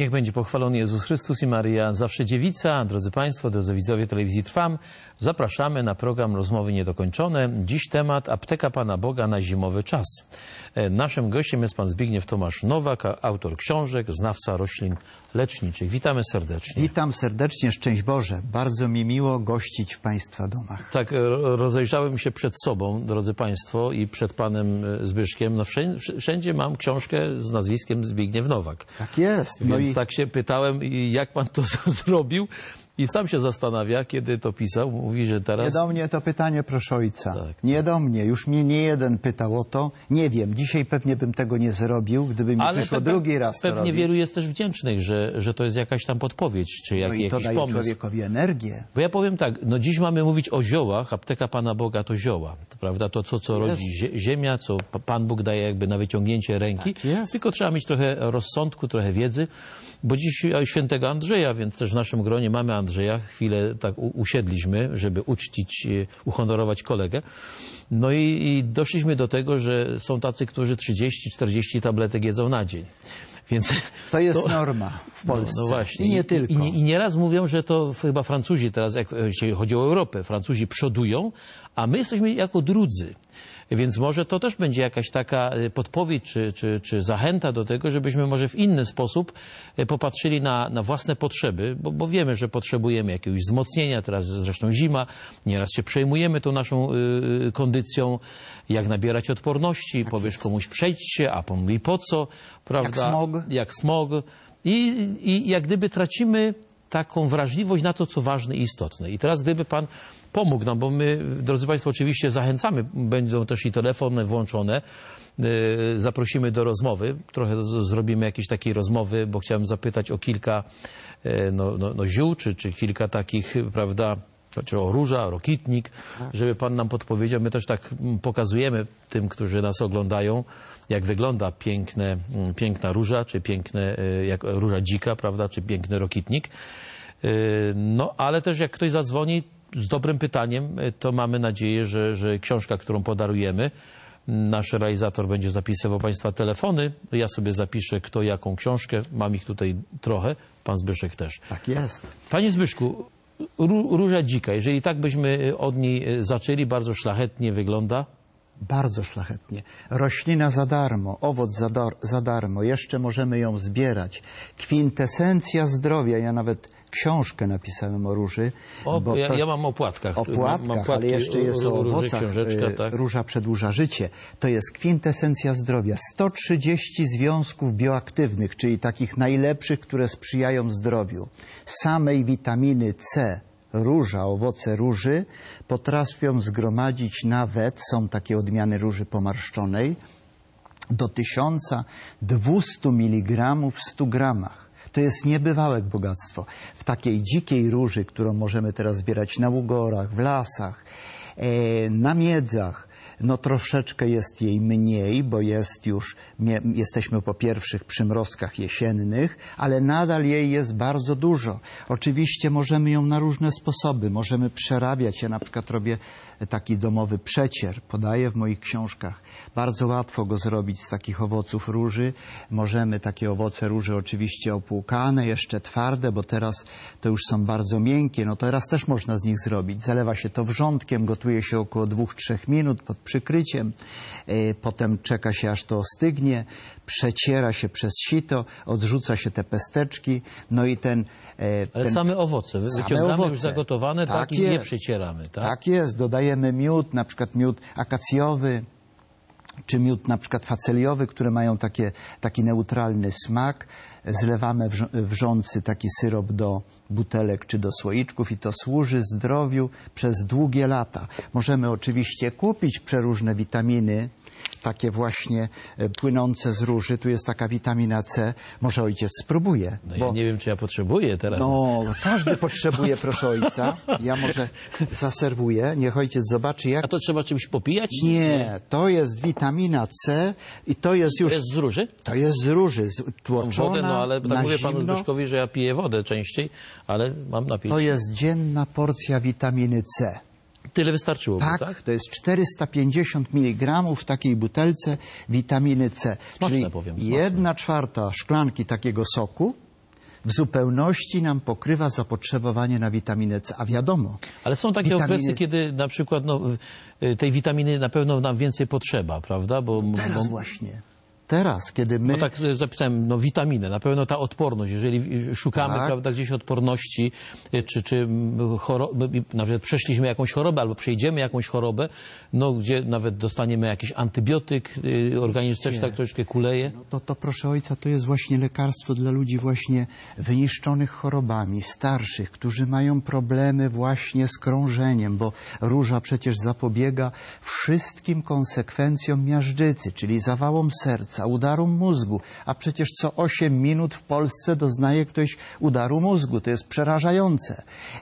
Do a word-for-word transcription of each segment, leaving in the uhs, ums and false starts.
Niech będzie pochwalony Jezus Chrystus i Maryja, zawsze dziewica. Drodzy Państwo, drodzy widzowie telewizji Trwam, zapraszamy na program Rozmowy Niedokończone. Dziś temat Apteka Pana Boga na zimowy czas. Naszym gościem jest pan Zbigniew Tomasz Nowak, autor książek, znawca roślin leczniczych. Witamy serdecznie. Witam serdecznie, szczęść Boże. Bardzo mi miło gościć w Państwa domach. Tak, rozejrzałem się przed sobą, drodzy Państwo, i przed panem Zbyszkiem. No wszędzie, wszędzie mam książkę z nazwiskiem Zbigniew Nowak. Tak jest. Więc no i... tak się pytałem, jak pan to zrobił. I sam się zastanawia, kiedy to pisał. Mówi, że teraz... Nie do mnie to pytanie, proszę ojca. Tak, nie tak. do mnie. Już mnie nie jeden pytał o to. Nie wiem. Dzisiaj pewnie bym tego nie zrobił, gdyby mi Ale przyszło pe- drugi raz to pewnie robić. wielu jest też wdzięcznych, że, że to jest jakaś tam podpowiedź, czy jak, No i to jakiś daje pomysł. człowiekowi energię. Bo ja powiem tak, no dziś mamy mówić o ziołach. Apteka Pana Boga to zioła. To, prawda? To, co, co rodzi zie- ziemia, co Pan Bóg daje jakby na wyciągnięcie ręki. Tak jest. Tylko trzeba mieć trochę rozsądku, trochę wiedzy. Bo dziś świętego Andrzeja, więc też w naszym gronie mamy Andrzeja. Chwilę tak u- usiedliśmy, żeby uczcić, e, uhonorować kolegę. No i, i doszliśmy do tego, że są tacy, którzy trzydzieści czterdzieści tabletek jedzą na dzień. Więc To jest to- norma w Polsce. No, no właśnie. I nie tylko. I, i, I nieraz mówią, że to chyba Francuzi teraz, jak jeśli chodzi o Europę, Francuzi przodują, a my jesteśmy jako drudzy. Więc może to też będzie jakaś taka podpowiedź czy, czy, czy zachęta do tego, żebyśmy może w inny sposób popatrzyli na, na własne potrzeby, bo, bo wiemy, że potrzebujemy jakiegoś wzmocnienia, teraz zresztą zima, nieraz się przejmujemy tą naszą y, kondycją, jak nabierać odporności, tak powiesz jest. Komuś przejdź się, a pan mówi po co, prawda? Jak smog. Jak smog. I, i jak gdyby tracimy taką wrażliwość na to, co ważne i istotne. I teraz gdyby pan pomógł nam, bo my, drodzy Państwo, oczywiście zachęcamy, będą też i telefony włączone, zaprosimy do rozmowy, trochę z, zrobimy jakieś takiej rozmowy, bo chciałem zapytać o kilka no, no, no, ziół, czy, czy kilka takich, prawda, czy o róża, rokitnik, żeby pan nam podpowiedział. My też tak pokazujemy tym, którzy nas oglądają, jak wygląda piękne, piękna róża, czy piękne, jak róża dzika, prawda, czy piękny rokitnik. No, ale też jak ktoś zadzwoni z dobrym pytaniem, to mamy nadzieję, że, że książka, którą podarujemy, nasz realizator będzie zapisywał Państwa telefony. Ja sobie zapiszę, kto jaką książkę. Mam ich tutaj trochę. Pan Zbyszek też. Tak jest. Panie Zbyszku, ró- róża dzika, jeżeli tak byśmy od niej zaczęli, bardzo szlachetnie wygląda. Bardzo szlachetnie. Roślina za darmo, owoc za, dar, za darmo. Jeszcze możemy ją zbierać. Kwintesencja zdrowia. Ja nawet książkę napisałem o róży. O, bo ja, to... ja mam o płatkach. O płatkach, mam, mam ale jeszcze jest o róży, owocach. książeczka, tak. Róża przedłuża życie. To jest kwintesencja zdrowia. sto trzydzieści związków bioaktywnych, czyli takich najlepszych, które sprzyjają zdrowiu. Samej witaminy C, róża, owoce róży potrafią zgromadzić nawet, są takie odmiany róży pomarszczonej, do tysiąc dwieście miligramów w stu gramach. To jest niebywałe bogactwo. W takiej dzikiej róży, którą możemy teraz zbierać na ugorach, w lasach, e, na miedzach, no troszeczkę jest jej mniej, bo jest już, jesteśmy po pierwszych przymrozkach jesiennych, ale nadal jej jest bardzo dużo. Oczywiście możemy ją na różne sposoby, możemy przerabiać. Ja na przykład robię taki domowy przecier, podaję w moich książkach. Bardzo łatwo go zrobić z takich owoców róży. Możemy takie owoce róży oczywiście opłukane, jeszcze twarde, bo teraz to już są bardzo miękkie. No teraz też można z nich zrobić. Zalewa się to wrzątkiem, gotuje się około dwóch trzech minut pod przykryciem. Potem czeka się, aż to ostygnie. Przeciera się przez sito, odrzuca się te pesteczki. No i ten... Ale ten... same owoce, wyciągamy owoce. już zagotowane, tak, Tak i nie jest. przecieramy, tak? Tak jest. Dodajemy miód, na przykład miód akacjowy, czy miód na przykład faceliowy, które mają takie, taki neutralny smak. Zlewamy wrz wrzący taki syrop do butelek czy do słoiczków i to służy zdrowiu przez długie lata. Możemy oczywiście kupić przeróżne witaminy, takie właśnie płynące z róży. Tu jest taka witamina C. Może ojciec spróbuje. No bo... ja nie wiem, czy ja potrzebuję teraz. No, każdy potrzebuje, proszę ojca. Ja może zaserwuję. Niech ojciec zobaczy, jak... A to trzeba czymś popijać? Nie, to jest witamina C i to jest już... To jest z róży? To jest z róży, z- tłoczona Wodę, no ale tak na mówię panu zimno. Zbyszkowi, że ja piję wodę częściej, ale mam napić. To jest dzienna porcja witaminy C. Tyle wystarczyło, Tak, tak? to jest czterysta pięćdziesiąt miligramów w takiej butelce witaminy C. Smaczne, Czyli powiem, smaczne. jedna czwarta szklanki takiego soku w zupełności nam pokrywa zapotrzebowanie na witaminę C. A wiadomo... Ale są takie witaminy... okresy, kiedy na przykład no, tej witaminy na pewno nam więcej potrzeba, prawda? Bo, Teraz bo... właśnie. Teraz, kiedy my... No tak zapisałem, no witaminę, na pewno ta odporność, jeżeli szukamy, Tak. prawda, gdzieś odporności, czy, czy choro... nawet przeszliśmy jakąś chorobę, albo przejdziemy jakąś chorobę, no gdzie nawet dostaniemy jakiś antybiotyk, organizm też tak troszeczkę kuleje. No to, to proszę ojca, to jest właśnie lekarstwo dla ludzi właśnie wyniszczonych chorobami, starszych, którzy mają problemy właśnie z krążeniem, bo róża przecież zapobiega wszystkim konsekwencjom miażdżycy, czyli zawałom serca, udaru mózgu, a przecież co osiem minut w Polsce doznaje ktoś udaru mózgu. To jest przerażające.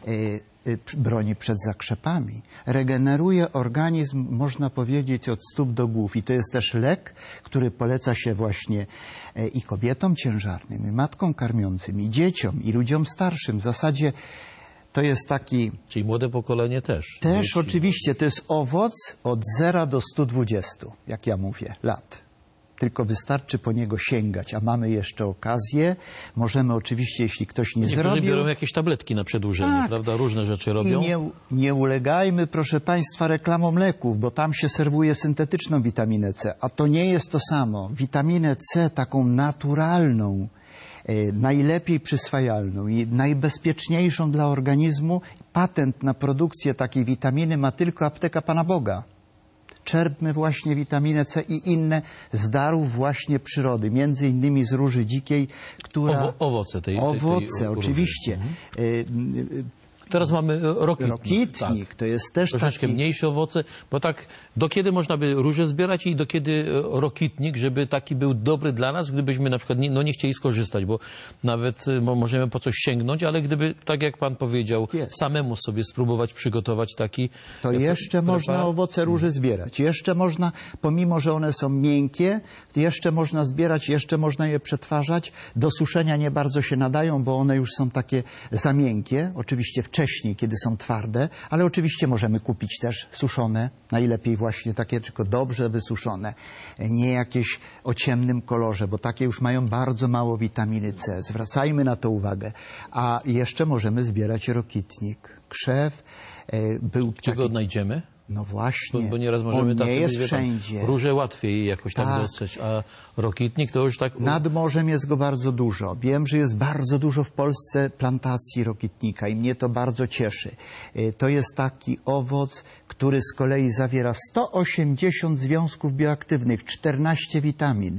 Broni przed zakrzepami. Regeneruje organizm, można powiedzieć, od stóp do głów. I to jest też lek, który poleca się właśnie i kobietom ciężarnym, i matkom karmiącym, i dzieciom, i ludziom starszym. W zasadzie to jest taki... Czyli młode pokolenie też. Też Dzieci. oczywiście, to jest owoc od zera do stu dwudziestu, jak ja mówię, lat. Tylko wystarczy po niego sięgać, a mamy jeszcze okazję. Możemy oczywiście, jeśli ktoś nie Niektórzy zrobił... biorą jakieś tabletki na przedłużenie, Tak. prawda? Różne rzeczy robią. I nie, nie ulegajmy, proszę Państwa, reklamom leków, bo tam się serwuje syntetyczną witaminę C, a to nie jest to samo. Witaminę C, taką naturalną, e, najlepiej przyswajalną i najbezpieczniejszą dla organizmu, patent na produkcję takiej witaminy ma tylko apteka Pana Boga. Czerpmy właśnie witaminę C i inne z darów właśnie przyrody, między innymi z róży dzikiej, która... Owo, owoce tej, tej Owoce, tej róży. oczywiście. Mhm. Teraz mamy rokitnik. Rokitnik, tak. to jest też Troszeczkę taki... mniejsze owoce, bo tak do kiedy można by róże zbierać i do kiedy rokitnik, żeby taki był dobry dla nas, gdybyśmy na przykład nie, no nie chcieli skorzystać, bo nawet mo, możemy po coś sięgnąć, ale gdyby, tak jak Pan powiedział, jest. samemu sobie spróbować przygotować taki... To jako, jeszcze można preparat. owoce róży zbierać. Jeszcze można, pomimo że one są miękkie, jeszcze można zbierać, jeszcze można je przetwarzać. Do suszenia nie bardzo się nadają, bo one już są takie za miękkie. Oczywiście wcześniej, kiedy są twarde, ale oczywiście możemy kupić też suszone, najlepiej właśnie takie tylko dobrze wysuszone, nie jakieś o ciemnym kolorze, bo takie już mają bardzo mało witaminy C. Zwracajmy na to uwagę. A jeszcze możemy zbierać rokitnik, krzew. Był Gdzie taki... go odnajdziemy? No właśnie, Bo, bo nieraz możemy on tacy nie jest być, wie pan, wszędzie. Róże łatwiej jakoś tam Tak. dostać, a rokitnik to już tak... Nad morzem jest go bardzo dużo. Wiem, że jest bardzo dużo w Polsce plantacji rokitnika i mnie to bardzo cieszy. To jest taki owoc, który z kolei zawiera sto osiemdziesiąt związków bioaktywnych, czternaście witamin,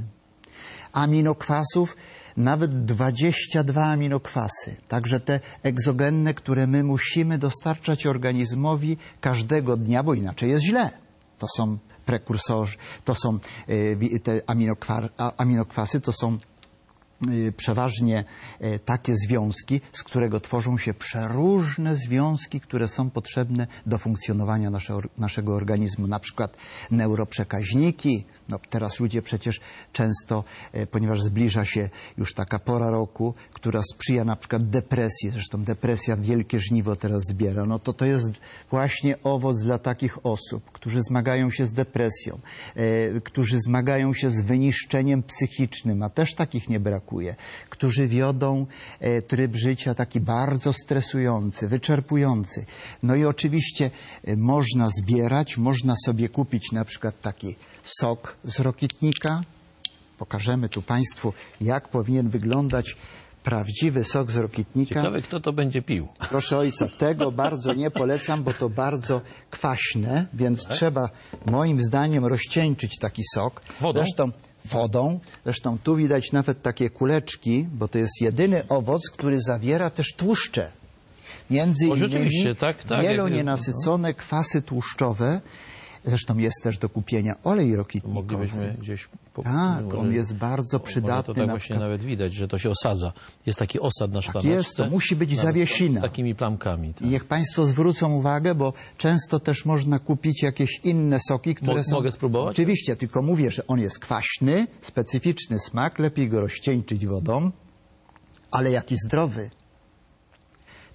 aminokwasów, nawet dwadzieścia dwa aminokwasy. Także te egzogenne, które my musimy dostarczać organizmowi każdego dnia, bo inaczej jest źle. To są prekursorzy, to są y, te aminokwa, aminokwasy, to są y, przeważnie y, takie związki, z którego tworzą się przeróżne związki, które są potrzebne do funkcjonowania nasze, naszego organizmu. Na przykład neuroprzekaźniki. No, teraz ludzie przecież często, y, ponieważ zbliża się już taka pora roku, która sprzyja na przykład depresji, zresztą depresja wielkie żniwo teraz zbiera, no to to jest właśnie owoc dla takich osób, którzy zmagają się z depresją, y, którzy zmagają się z wyniszczeniem psychicznym, a też takich nie brakuje, którzy wiodą y, tryb życia taki bardzo stresujący, wyczerpujący. No i oczywiście y, można zbierać, można sobie kupić na przykład taki sok z rokitnika. Pokażemy tu Państwu, jak powinien wyglądać prawdziwy sok z rokitnika. Ciekawe, kto to będzie pił. Proszę ojca, tego bardzo nie polecam, bo to bardzo kwaśne, więc tak? Trzeba moim zdaniem rozcieńczyć taki sok. Wodą? Zresztą wodą. Zresztą tu widać nawet takie kuleczki, bo to jest jedyny owoc, który zawiera też tłuszcze. Między o, innymi tak, tak, wielonienasycone kwasy tłuszczowe. Zresztą jest też do kupienia olej rokitnikowy. Moglibyśmy gdzieś... Po, tak, może, on jest bardzo przydatny. Może to tak na właśnie przykład... nawet widać, że to się osadza. Jest taki osad na szklaneczce. Tak jest, to musi być zawiesina. Z takimi plamkami. Tak. I niech Państwo zwrócą uwagę, bo często też można kupić jakieś inne soki, które Mo są... Mogę spróbować? Oczywiście, tylko mówię, że on jest kwaśny, specyficzny smak, lepiej go rozcieńczyć wodą, ale jaki zdrowy.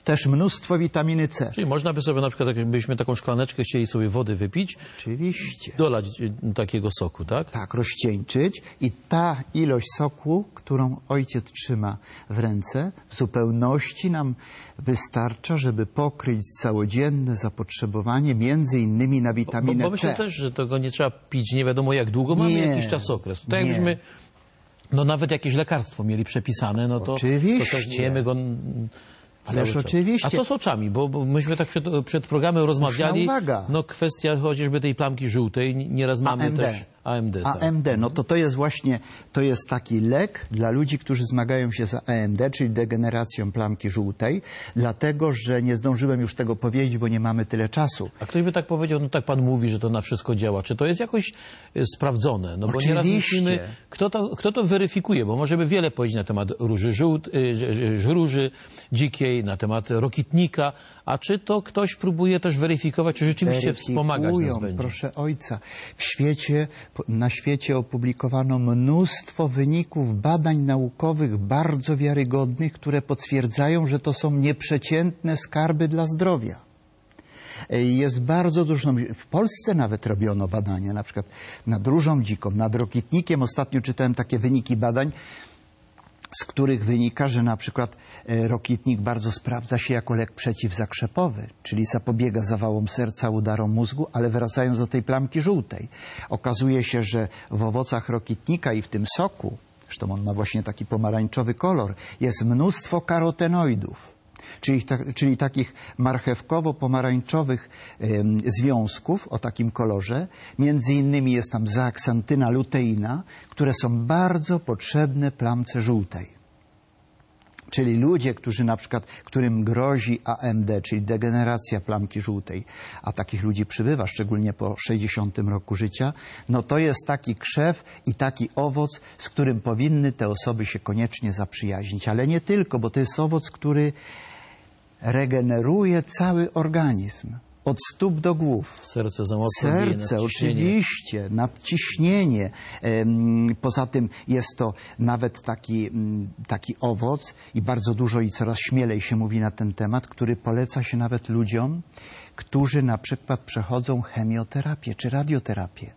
Też mnóstwo witaminy C. Czyli można by sobie na przykład, jakbyśmy taką szklaneczkę chcieli sobie wody wypić, Oczywiście. dolać takiego soku, tak? Tak, rozcieńczyć i ta ilość soku, którą ojciec trzyma w ręce, w zupełności nam wystarcza, żeby pokryć całodzienne zapotrzebowanie, między innymi na witaminę Bo, bo myślę C. też, że tego nie trzeba pić nie wiadomo jak długo, mamy Nie, jakiś czasokres. Tak nie. jakbyśmy no nawet jakieś lekarstwo mieli przepisane, no to, Oczywiście. to też nie jemy go n- cały Ależ czas. oczywiście. A co z oczami? Bo, bo myśmy tak przed, przed programem rozmawiali. uwaga. No kwestia chociażby tej plamki żółtej, nieraz mamy A M D. też A M D. Tak. A M D, no to to jest właśnie, to jest taki lek dla ludzi, którzy zmagają się z A M D, czyli degeneracją plamki żółtej, dlatego, że nie zdążyłem już tego powiedzieć, bo nie mamy tyle czasu. A ktoś by tak powiedział, no tak pan mówi, że to na wszystko działa. Czy to jest jakoś y, sprawdzone? No bo nieraz Oczywiście. myślimy, kto to, kto to weryfikuje, bo możemy wiele powiedzieć na temat róży żółt, y, y, róży dzikiej, na temat rokitnika, a czy to ktoś próbuje też weryfikować, czy rzeczywiście wspomagać nas Weryfikują, będzie? proszę ojca. W świecie, na świecie opublikowano mnóstwo wyników badań naukowych bardzo wiarygodnych, które potwierdzają, że to są nieprzeciętne skarby dla zdrowia. Jest bardzo dużo, w Polsce nawet robiono badania, na przykład nad różą dziką, nad rokitnikiem. Ostatnio czytałem takie wyniki badań, z których wynika, że na przykład e, rokitnik bardzo sprawdza się jako lek przeciwzakrzepowy, czyli zapobiega zawałom serca, udarom mózgu, ale wracając do tej plamki żółtej, okazuje się, że w owocach rokitnika i w tym soku, zresztą on ma właśnie taki pomarańczowy kolor, jest mnóstwo karotenoidów. Czyli, ta, czyli takich marchewkowo-pomarańczowych ym, związków o takim kolorze. Między innymi jest tam zeaksantyna, luteina, które są bardzo potrzebne plamce żółtej. Czyli ludzie, którzy na przykład, którym grozi A M D, czyli degeneracja plamki żółtej, a takich ludzi przybywa, szczególnie po sześćdziesiątym roku życia, no to jest taki krzew i taki owoc, z którym powinny te osoby się koniecznie zaprzyjaźnić. Ale nie tylko, bo to jest owoc, który regeneruje cały organizm. Od stóp do głów. Serce zamocne. Serce, oczywiście, nadciśnienie. Poza tym jest to nawet taki, taki owoc i bardzo dużo i coraz śmielej się mówi na ten temat, który poleca się nawet ludziom, którzy na przykład przechodzą chemioterapię czy radioterapię.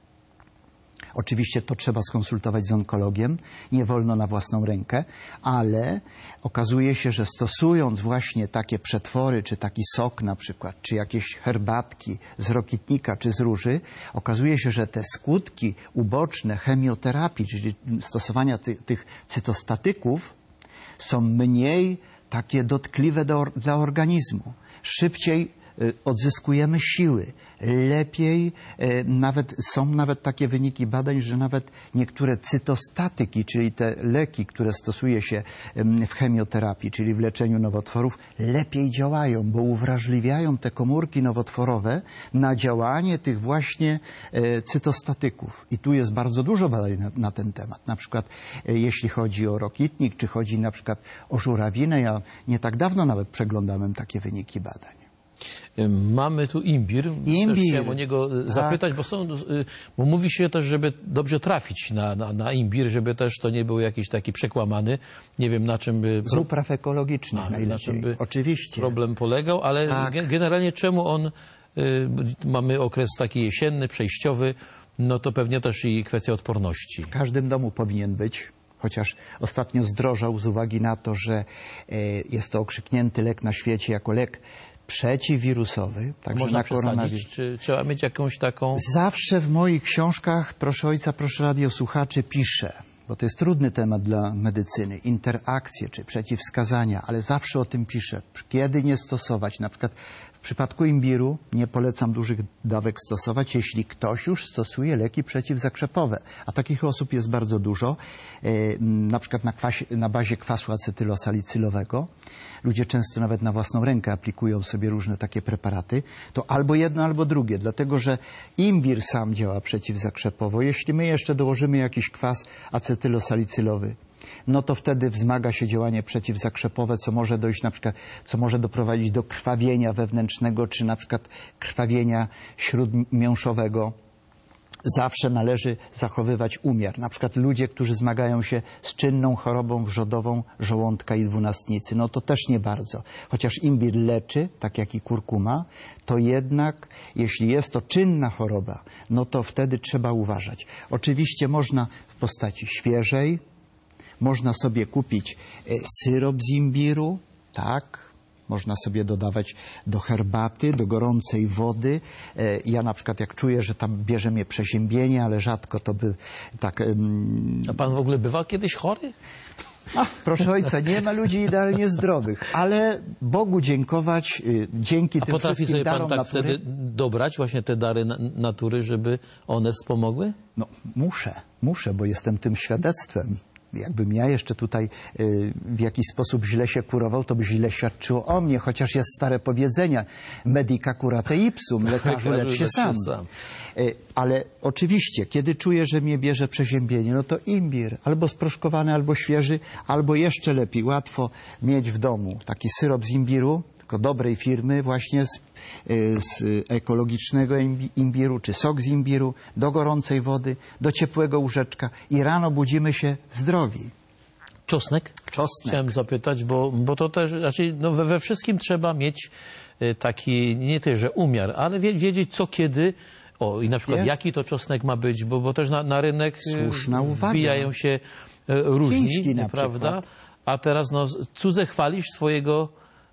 Oczywiście to trzeba skonsultować z onkologiem, nie wolno na własną rękę, ale okazuje się, że stosując właśnie takie przetwory, czy taki sok na przykład, czy jakieś herbatki z rokitnika, czy z róży, okazuje się, że te skutki uboczne chemioterapii, czyli stosowania ty, tych cytostatyków, są mniej takie dotkliwe do, dla organizmu. Szybciej y, odzyskujemy siły. Lepiej, e, nawet są nawet takie wyniki badań, że nawet niektóre cytostatyki, czyli te leki, które stosuje się em, w chemioterapii, czyli w leczeniu nowotworów, lepiej działają, bo uwrażliwiają te komórki nowotworowe na działanie tych właśnie e, cytostatyków. I tu jest bardzo dużo badań na, na ten temat. Na przykład e, jeśli chodzi o rokitnik, czy chodzi na przykład o żurawinę, ja nie tak dawno nawet przeglądałem takie wyniki badań. Mamy tu imbir. Imbir. Też chciałem o niego Tak. zapytać, bo, są, bo mówi się też, żeby dobrze trafić na, na, na imbir, żeby też to nie był jakiś taki przekłamany. Nie wiem, na czym by... Z upraw ekologicznych A, na najlepiej. czym by Oczywiście. problem polegał, ale Tak. ge- generalnie czemu on... Y, mamy okres taki jesienny, przejściowy, no to pewnie też i kwestia odporności. W każdym domu powinien być, chociaż ostatnio zdrożał z uwagi na to, że e, jest to okrzyknięty lek na świecie jako lek przeciwwirusowy, także Można na koronawirus. przesadzić, czy trzeba mieć jakąś taką... Zawsze w moich książkach, proszę ojca, proszę radiosłuchaczy, piszę, bo to jest trudny temat dla medycyny, interakcje czy przeciwwskazania, ale zawsze o tym piszę, kiedy nie stosować. Na przykład w przypadku imbiru nie polecam dużych dawek stosować, jeśli ktoś już stosuje leki przeciwzakrzepowe, a takich osób jest bardzo dużo, e, na przykład na, kwasie, na bazie kwasu acetylosalicylowego. Ludzie często nawet na własną rękę aplikują sobie różne takie preparaty. To albo jedno, albo drugie, dlatego że imbir sam działa przeciwzakrzepowo. Jeśli my jeszcze dołożymy jakiś kwas acetylosalicylowy, no to wtedy wzmaga się działanie przeciwzakrzepowe, co może dojść na przykład, co może doprowadzić do krwawienia wewnętrznego, czy na przykład krwawienia śródmięszowego. zawsze należy zachowywać umiar. Na przykład ludzie, którzy zmagają się z czynną chorobą wrzodową żołądka i dwunastnicy, no to też nie bardzo. Chociaż imbir leczy, tak jak i kurkuma, to jednak jeśli jest to czynna choroba, no to wtedy trzeba uważać. Oczywiście można w postaci świeżej, można sobie kupić syrop z imbiru, tak, można sobie dodawać do herbaty, do gorącej wody. Ja na przykład jak czuję, że tam bierze mnie przeziębienie, ale rzadko to by tak... Um... A pan w ogóle bywał kiedyś chory? Ach, proszę ojca, nie ma ludzi idealnie zdrowych, ale Bogu dziękować, dzięki A tym potrafi wszystkim sobie pan darom tak natury. wtedy dobrać właśnie te dary na natury, żeby one wspomogły? No muszę, muszę, bo jestem tym świadectwem. Jakbym ja jeszcze tutaj y, w jakiś sposób źle się kurował, to by źle świadczyło o mnie, chociaż jest stare powiedzenie medica curate ipsum, lekarzu lecz się sam. sam. Y, ale oczywiście, kiedy czuję, że mnie bierze przeziębienie, no to imbir, albo sproszkowany, albo świeży, albo jeszcze lepiej, łatwo mieć w domu taki syrop z imbiru, tylko dobrej firmy, właśnie z, z ekologicznego imbiru, czy sok z imbiru, do gorącej wody, do ciepłego łóżeczka i rano budzimy się zdrowi. Czosnek? Czosnek. Chciałem zapytać, bo, bo to też, znaczy no we, we wszystkim trzeba mieć taki, nie tyle, że umiar, ale wie, wiedzieć co, kiedy, o i na przykład Jest. jaki to czosnek ma być, bo, bo też na, na rynek Słuszna uwaga. wbijają się różni, Chiński na prawda? przykład. A teraz no, cudze chwalisz, swojego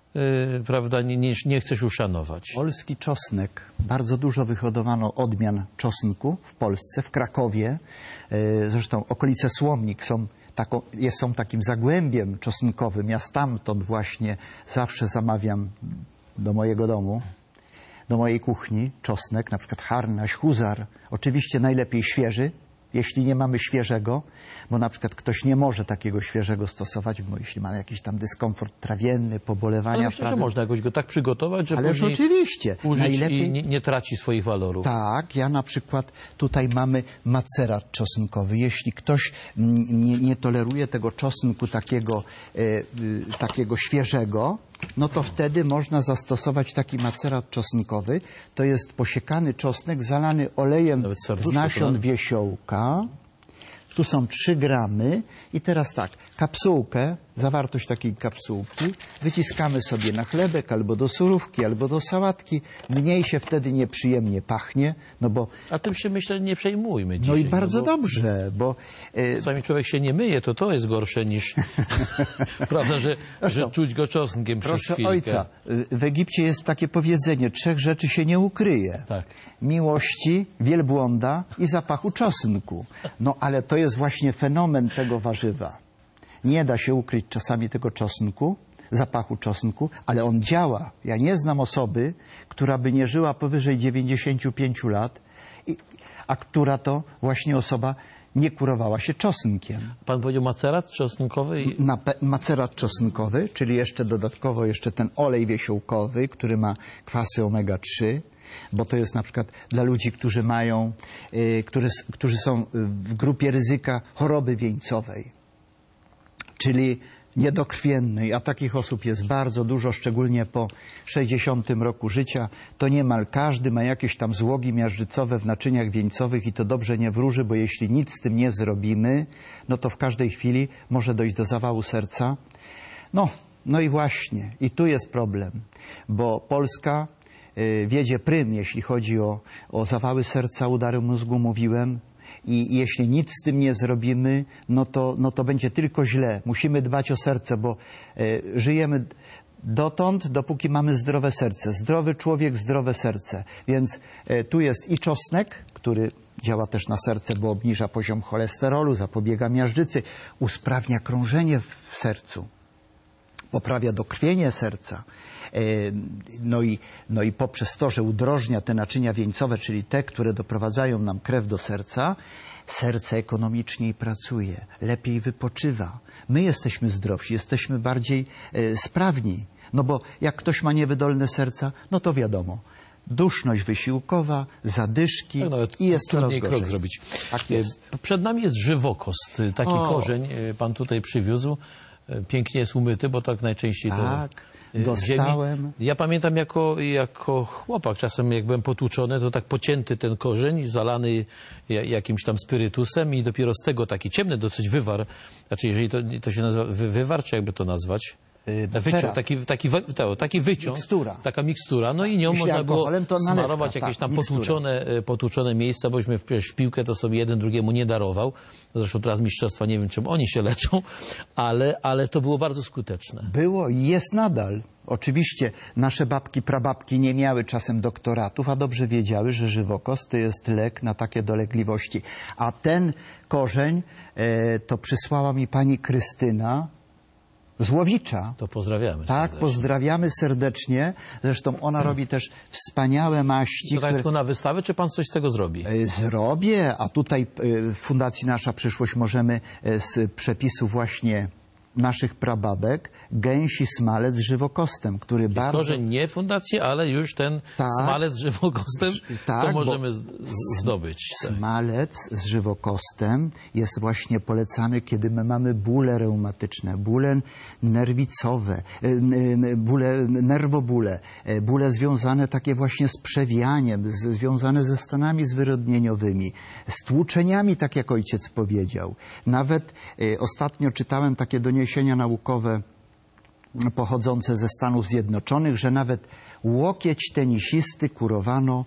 Yy, prawda, nie, nie, nie chcesz uszanować. Polski czosnek. Bardzo dużo wyhodowano odmian czosnku w Polsce, w Krakowie. Yy, zresztą okolice Słomnik są, taką, jest, są takim zagłębiem czosnkowym. Ja stamtąd właśnie zawsze zamawiam do mojego domu, do mojej kuchni czosnek, na przykład harnaś, huzar. Oczywiście najlepiej świeży, jeśli nie mamy świeżego, bo na przykład ktoś nie może takiego świeżego stosować, bo jeśli ma jakiś tam dyskomfort trawienny, pobolewania... Ale myślę, że można jakoś go tak przygotować, że Ależ później oczywiście. użyć Najlepiej... i nie, nie traci swoich walorów. Tak, ja na przykład tutaj mamy macerat czosnkowy. Jeśli ktoś nie, nie toleruje tego czosnku takiego, e, e, takiego świeżego, no to wtedy można zastosować taki macerat czosnkowy. To jest posiekany czosnek zalany olejem z nasion wiesiołka. Tu są trzy gramy i teraz tak, kapsułkę, zawartość takiej kapsułki wyciskamy sobie na chlebek albo do surówki, albo do sałatki. Mniej się wtedy nieprzyjemnie pachnie, no bo... A tym się, myślę, nie przejmujmy dzisiaj. No i bardzo no bo dobrze, bo... E... Czasami człowiek się nie myje, to to jest gorsze niż... prawda, że, że czuć go czosnkiem przez Proszę chwilkę. ojca, w Egipcie jest takie powiedzenie, trzech rzeczy się nie ukryje. Tak. Miłości, wielbłąda i zapachu czosnku. No ale to jest właśnie fenomen tego warzywa. Nie da się ukryć czasami tego czosnku, zapachu czosnku, ale on działa. Ja nie znam osoby, która by nie żyła powyżej dziewięćdziesięciu pięciu lat, i, a która to właśnie osoba nie kurowała się czosnkiem. Pan powiedział macerat czosnkowy? I... Na macerat czosnkowy, czyli jeszcze dodatkowo jeszcze ten olej wiesiołkowy, który ma kwasy omega trzy, bo to jest na przykład dla ludzi, którzy mają, y, którzy, którzy są w grupie ryzyka choroby wieńcowej, czyli niedokrwiennej, a takich osób jest bardzo dużo, szczególnie po sześćdziesiątym roku życia. To niemal każdy ma jakieś tam złogi miażdżycowe w naczyniach wieńcowych i to dobrze nie wróży, bo jeśli nic z tym nie zrobimy, no to w każdej chwili może dojść do zawału serca. No, no i właśnie, i tu jest problem, bo Polska y, wiedzie prym, jeśli chodzi o, o zawały serca, udary mózgu, mówiłem. I jeśli nic z tym nie zrobimy, no to, no to będzie tylko źle. Musimy dbać o serce, bo y, żyjemy dotąd, dopóki mamy zdrowe serce. Zdrowy człowiek, zdrowe serce. Więc y, tu jest i czosnek, który działa też na serce, bo obniża poziom cholesterolu, zapobiega miażdżycy, usprawnia krążenie w sercu, poprawia dokrwienie serca. No i, no i poprzez to, że udrożnia te naczynia wieńcowe, czyli te, które doprowadzają nam krew do serca, serce ekonomiczniej pracuje, lepiej wypoczywa. My jesteśmy zdrowsi, jesteśmy bardziej e, sprawni. No bo jak ktoś ma niewydolne serca, no to wiadomo, duszność wysiłkowa, zadyszki tak, no, i jest coraz trudniej gorzej. krok zrobić. Tak jest. Przed nami jest żywokost, taki O. korzeń pan tutaj przywiózł. Pięknie jest umyty, bo tak najczęściej to... Tak, Dostałem. ziemi. Ja pamiętam jako, jako chłopak, czasem jak byłem potłuczony, to tak pocięty ten korzeń, zalany jakimś tam spirytusem i dopiero z tego taki ciemny dosyć wywar, znaczy jeżeli to, to się nazywa wy, wywar, czy jakby to nazwać? Wyciąg, taki, taki, to, taki wyciąg, mikstura. taka mikstura, no i nią Jeśli można było to smarować nalewka, jakieś tam tak, potłuczone, potłuczone miejsca, bośmy w piłkę to sobie jeden drugiemu nie darował. Zresztą teraz mistrzostwa nie wiem, czym oni się leczą, ale, ale to było bardzo skuteczne. Było i jest nadal. Oczywiście nasze babki, prababki nie miały czasem doktoratów, a dobrze wiedziały, że żywokost to jest lek na takie dolegliwości. A ten korzeń e, to przysłała mi pani Krystyna z Łowicza. To pozdrawiamy Tak, serdecznie. pozdrawiamy serdecznie. Zresztą ona robi też wspaniałe maści. To tak które... tylko na wystawę, czy pan coś z tego zrobi? Zrobię, a tutaj w Fundacji Nasza Przyszłość możemy z przepisu właśnie naszych prababek gęsi smalec z żywokostem, który I bardzo... korzeń nie fundacji, ale już ten Tak. smalec z żywokostem Tak, to bo możemy z- zdobyć. Tak. Smalec z żywokostem jest właśnie polecany, kiedy my mamy bóle reumatyczne, bóle nerwicowe, y, y, bóle, nerwobóle, y, bóle związane takie właśnie z przewianiem, z, związane ze stanami zwyrodnieniowymi, z tłuczeniami, tak jak ojciec powiedział. Nawet y, ostatnio czytałem takie doniesienia naukowe pochodzące ze Stanów Zjednoczonych, że nawet łokieć tenisisty kurowano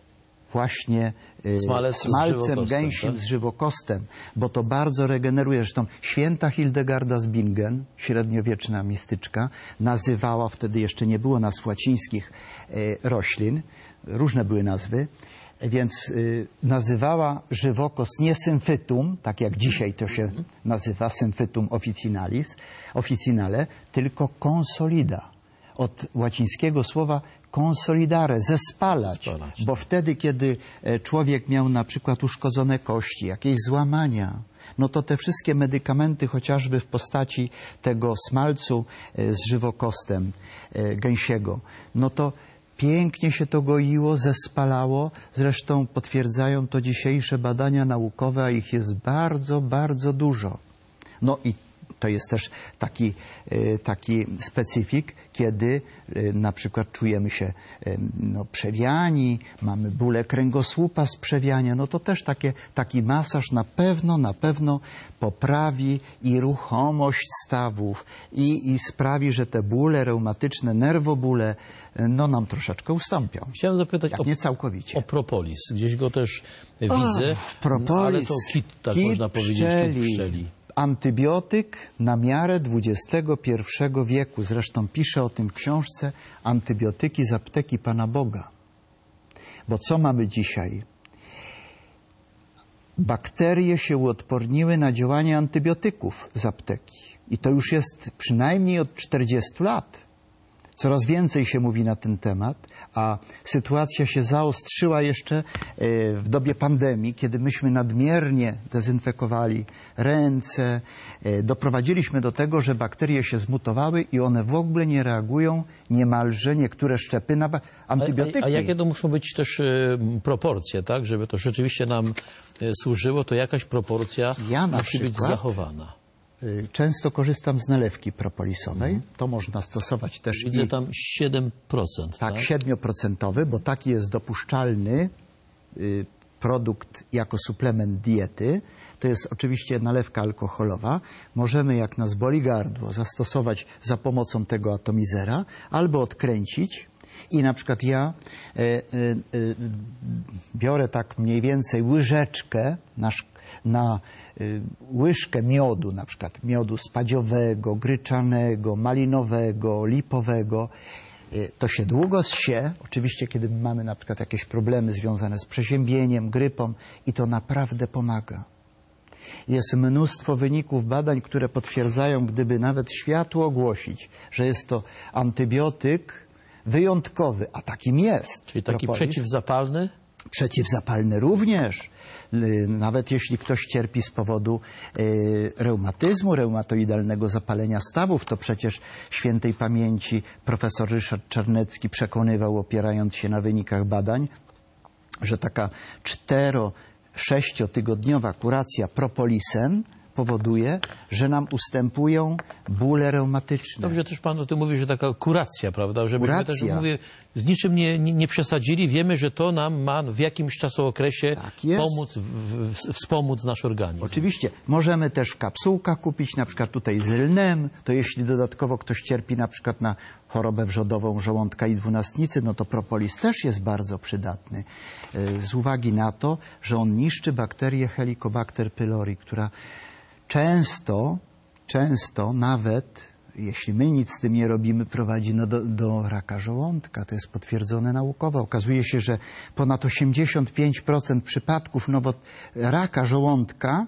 właśnie y, Smalec z smalcem żywokostem, gęsim tak? z żywokostem, bo to bardzo regeneruje. Zresztą święta Hildegarda z Bingen, średniowieczna mistyczka, nazywała, wtedy jeszcze nie było nazw łacińskich y, roślin, różne były nazwy, więc y, nazywała żywokos nie symfytum, tak jak dzisiaj to się nazywa, symfytum officinalis, officinale, tylko consolida. Od łacińskiego słowa consolidare, zespalać. Zespalać. Bo wtedy, kiedy e, człowiek miał na przykład uszkodzone kości, jakieś złamania, no to te wszystkie medykamenty, chociażby w postaci tego smalcu e, z żywokostem e, gęsiego, no to pięknie się to goiło, zespalało. Zresztą potwierdzają to dzisiejsze badania naukowe, a ich jest bardzo, bardzo dużo. No i to jest też taki, taki specyfik, kiedy na przykład czujemy się no, przewiani, mamy bóle kręgosłupa z przewiania, no to też takie, taki masaż na pewno, na pewno poprawi i ruchomość stawów i, i sprawi, że te bóle reumatyczne, nerwobóle, no nam troszeczkę ustąpią. Chciałem zapytać Jak o, nie całkowicie. o propolis. Gdzieś go też widzę, O, propolis, ale to kit, tak kit można powiedzieć, pszczeli. kit pszczeli. Antybiotyk na miarę dwudziestego pierwszego wieku. Zresztą piszę o tym w książce Antybiotyki z apteki Pana Boga. Bo co mamy dzisiaj? Bakterie się uodporniły na działanie antybiotyków z apteki. I to już jest przynajmniej od czterdziestu lat. Coraz więcej się mówi na ten temat, a sytuacja się zaostrzyła jeszcze w dobie pandemii, kiedy myśmy nadmiernie dezynfekowali ręce. Doprowadziliśmy do tego, że bakterie się zmutowały i one w ogóle nie reagują niemalże niektóre szczepy na antybiotyki. A, a, a jakie to muszą być też y, proporcje, tak? Żeby to rzeczywiście nam y, służyło, to jakaś proporcja Ja na musi być przykład zachowana. Często korzystam z nalewki propolisowej. Mhm. To można stosować też Widzę i... tam siedem procent. Tak, tak? siedmioprocentowy, bo taki jest dopuszczalny y, produkt jako suplement diety. To jest oczywiście nalewka alkoholowa. Możemy, jak nas boli gardło, zastosować za pomocą tego atomizera albo odkręcić. I na przykład ja y, y, y, biorę tak mniej więcej łyżeczkę na, na y, łyżkę miodu, na przykład miodu spadziowego, gryczanego, malinowego, lipowego. Y, to się długo zsie, oczywiście kiedy mamy na przykład jakieś problemy związane z przeziębieniem, grypą i to naprawdę pomaga. Jest mnóstwo wyników badań, które potwierdzają, gdyby nawet światu ogłosić, że jest to antybiotyk wyjątkowy, a takim jest. Czyli taki propolis. przeciwzapalny? Przeciwzapalny również. Nawet jeśli ktoś cierpi z powodu y, reumatyzmu, reumatoidalnego zapalenia stawów, to przecież świętej pamięci profesor Ryszard Czarnecki przekonywał, opierając się na wynikach badań, że taka cztero sześciotygodniowa kuracja propolisem powoduje, że nam ustępują bóle reumatyczne. Dobrze, też pan o tym mówi, że taka kuracja, prawda? Żebyśmy Kuracja. też, mówię, z niczym nie, nie, nie przesadzili. Wiemy, że to nam ma w jakimś czasookresie Tak jest. pomóc, w, w, wspomóc nasz organizm. Oczywiście. Możemy też w kapsułkach kupić, na przykład tutaj z lnem. To jeśli dodatkowo ktoś cierpi na przykład na chorobę wrzodową żołądka i dwunastnicy, no to propolis też jest bardzo przydatny. Z uwagi na to, że on niszczy bakterię Helicobacter pylori, która często, często nawet, jeśli my nic z tym nie robimy, prowadzi no do, do raka żołądka. To jest potwierdzone naukowo. Okazuje się, że ponad osiemdziesiąt pięć procent przypadków nowo, raka żołądka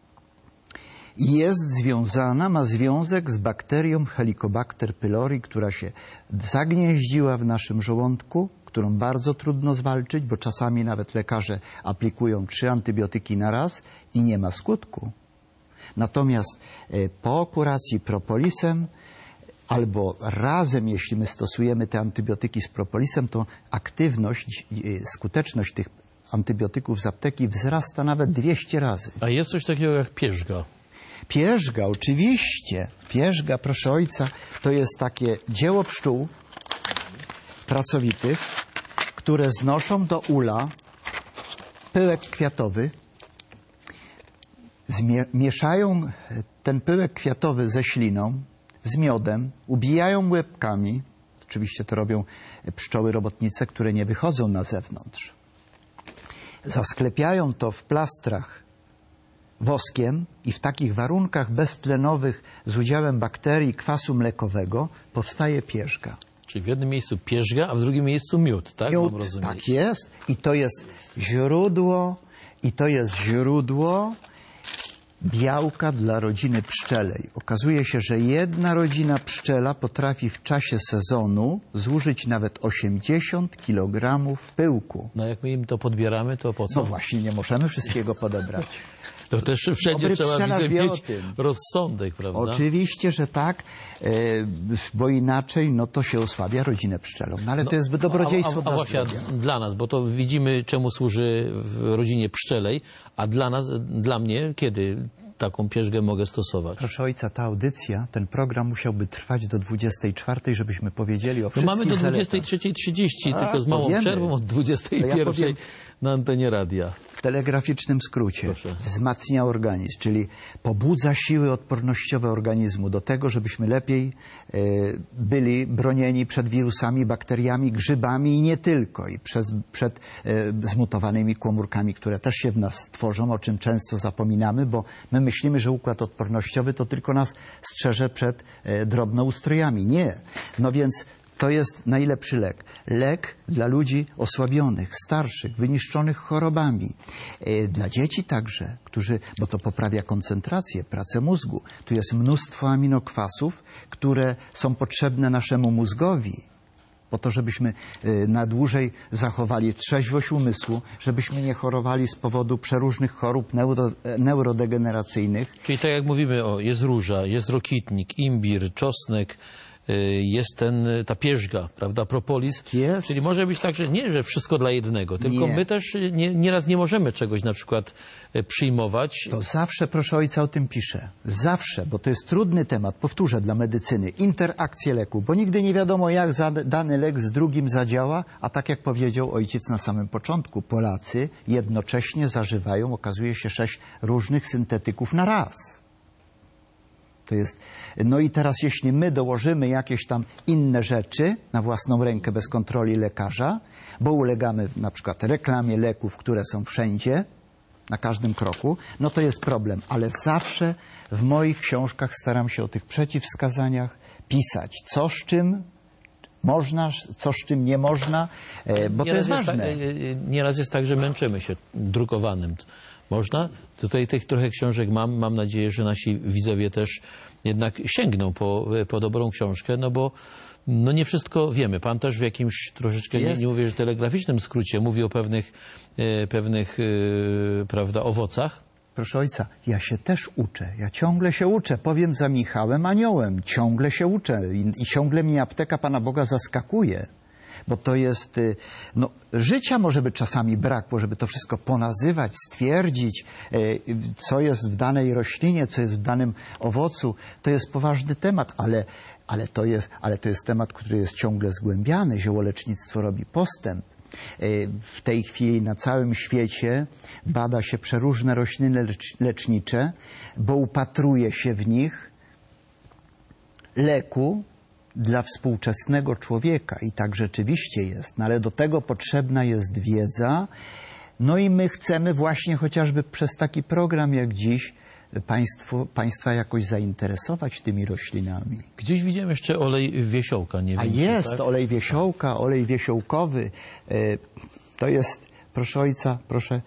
jest związana, ma związek z bakterią Helicobacter pylori, która się zagnieździła w naszym żołądku, którą bardzo trudno zwalczyć, bo czasami nawet lekarze aplikują trzy antybiotyki na raz i nie ma skutku. Natomiast po kuracji propolisem albo razem, jeśli my stosujemy te antybiotyki z propolisem, to aktywność, skuteczność tych antybiotyków z apteki wzrasta nawet dwieście razy. A jest coś takiego jak pierzga. Pierzga, oczywiście. Pierzga, proszę ojca, to jest takie dzieło pszczół pracowitych, które znoszą do ula pyłek kwiatowy, zmie- mieszają ten pyłek kwiatowy ze śliną, z miodem, ubijają łebkami. Oczywiście to robią pszczoły robotnice, które nie wychodzą na zewnątrz. Zasklepiają to w plastrach woskiem i w takich warunkach beztlenowych z udziałem bakterii kwasu mlekowego powstaje pierzga. Czyli w jednym miejscu pierzga, a w drugim miejscu miód, tak? Miód, Mam rozumieć. tak jest. I to jest źródło, i to jest źródło białka dla rodziny pszczelej. Okazuje się, że jedna rodzina pszczela potrafi w czasie sezonu zużyć nawet osiemdziesiąt kilogramów pyłku. No jak my im to podbieramy, to po co? No właśnie, nie możemy wszystkiego podebrać. To też wszędzie Dobry trzeba pszczelarz widzę, wie o mieć tym. rozsądek, prawda? Oczywiście, że tak, e, bo inaczej no to się osłabia rodzinę pszczelą. No ale to jest dobrodziejstwo a, a, a dla właśnie zdrowia. dla nas, bo to widzimy, czemu służy w rodzinie pszczelej, a dla nas, dla mnie, kiedy taką pierzgę mogę stosować? Proszę ojca, ta audycja, ten program musiałby trwać do dwudziestej czwartej, żebyśmy powiedzieli o No wszystkich mamy do zaletach. dwudziestej trzeciej trzydzieści, A, tylko z małą powiemy. przerwą od dwudziestej pierwszej To ja powiem- na antenie radia. W telegraficznym skrócie Proszę. wzmacnia organizm, czyli pobudza siły odpornościowe organizmu do tego, żebyśmy lepiej e, byli bronieni przed wirusami, bakteriami, grzybami i nie tylko. I przez, przed e, zmutowanymi komórkami, które też się w nas tworzą, o czym często zapominamy, bo my myślimy, że układ odpornościowy to tylko nas strzeże przed e, drobnoustrojami. Nie. No więc to jest najlepszy lek. Lek dla ludzi osłabionych, starszych, wyniszczonych chorobami. E, Dla dzieci także, którzy, bo to poprawia koncentrację, pracę mózgu. Tu jest mnóstwo aminokwasów, które są potrzebne naszemu mózgowi, po to, żebyśmy e, na dłużej zachowali trzeźwość umysłu, żebyśmy nie chorowali z powodu przeróżnych chorób neuro, e, neurodegeneracyjnych. Czyli tak jak mówimy, o, jest róża, jest rokitnik, imbir, czosnek, y, jest ten, ta pierzga, prawda, propolis. Jest. Czyli może być tak, że nie, że wszystko dla jednego, tylko Nie. my też y, nie, nieraz nie możemy czegoś na przykład y, przyjmować. To zawsze, proszę ojca, o tym piszę. Zawsze, bo to jest trudny temat, powtórzę, dla medycyny. Interakcje leku, bo nigdy nie wiadomo, jak za, dany lek z drugim zadziała, a tak jak powiedział ojciec na samym początku, Polacy jednocześnie zażywają, okazuje się, sześć różnych syntetyków na raz. To jest... No i teraz, jeśli my dołożymy jakieś tam inne rzeczy na własną rękę bez kontroli lekarza, bo ulegamy na przykład reklamie leków, które są wszędzie, na każdym kroku, no to jest problem. Ale zawsze w moich książkach staram się o tych przeciwwskazaniach pisać. Co z czym można, co z czym nie można, e, bo to jest ważne. Tak, y, y, nieraz jest tak, że męczymy się drukowanym. Można? Tutaj tych trochę książek mam. Mam nadzieję, że nasi widzowie też jednak sięgną po, po dobrą książkę, no bo no nie wszystko wiemy. Pan też w jakimś troszeczkę, nie, nie mówię, że telegraficznym skrócie mówi o pewnych, e, pewnych e, prawda, owocach. Proszę ojca, ja się też uczę. Ja ciągle się uczę. Powiem za Michałem Aniołem. Ciągle się uczę. I, i ciągle mnie apteka Pana Boga zaskakuje. bo to jest, y, no, życia może by czasami brakło, żeby to wszystko ponazywać, stwierdzić, y, co jest w danej roślinie, co jest w danym owocu. To jest poważny temat, ale, ale, to jest, ale to jest temat, który jest ciągle zgłębiany. Ziołolecznictwo robi postęp. W tej chwili na całym świecie bada się przeróżne rośliny lecznicze, bo upatruje się w nich leku dla współczesnego człowieka. I tak rzeczywiście jest. No ale do tego potrzebna jest wiedza. No i my chcemy właśnie chociażby przez taki program jak dziś Państwo, Państwa jakoś zainteresować tymi roślinami. Gdzieś widziałem jeszcze olej wiesiołka. Nie A wiem, jest czy tak? olej wiesiołka, olej wiesiołkowy. To jest, proszę ojca, proszę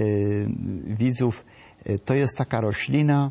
widzów, to jest taka roślina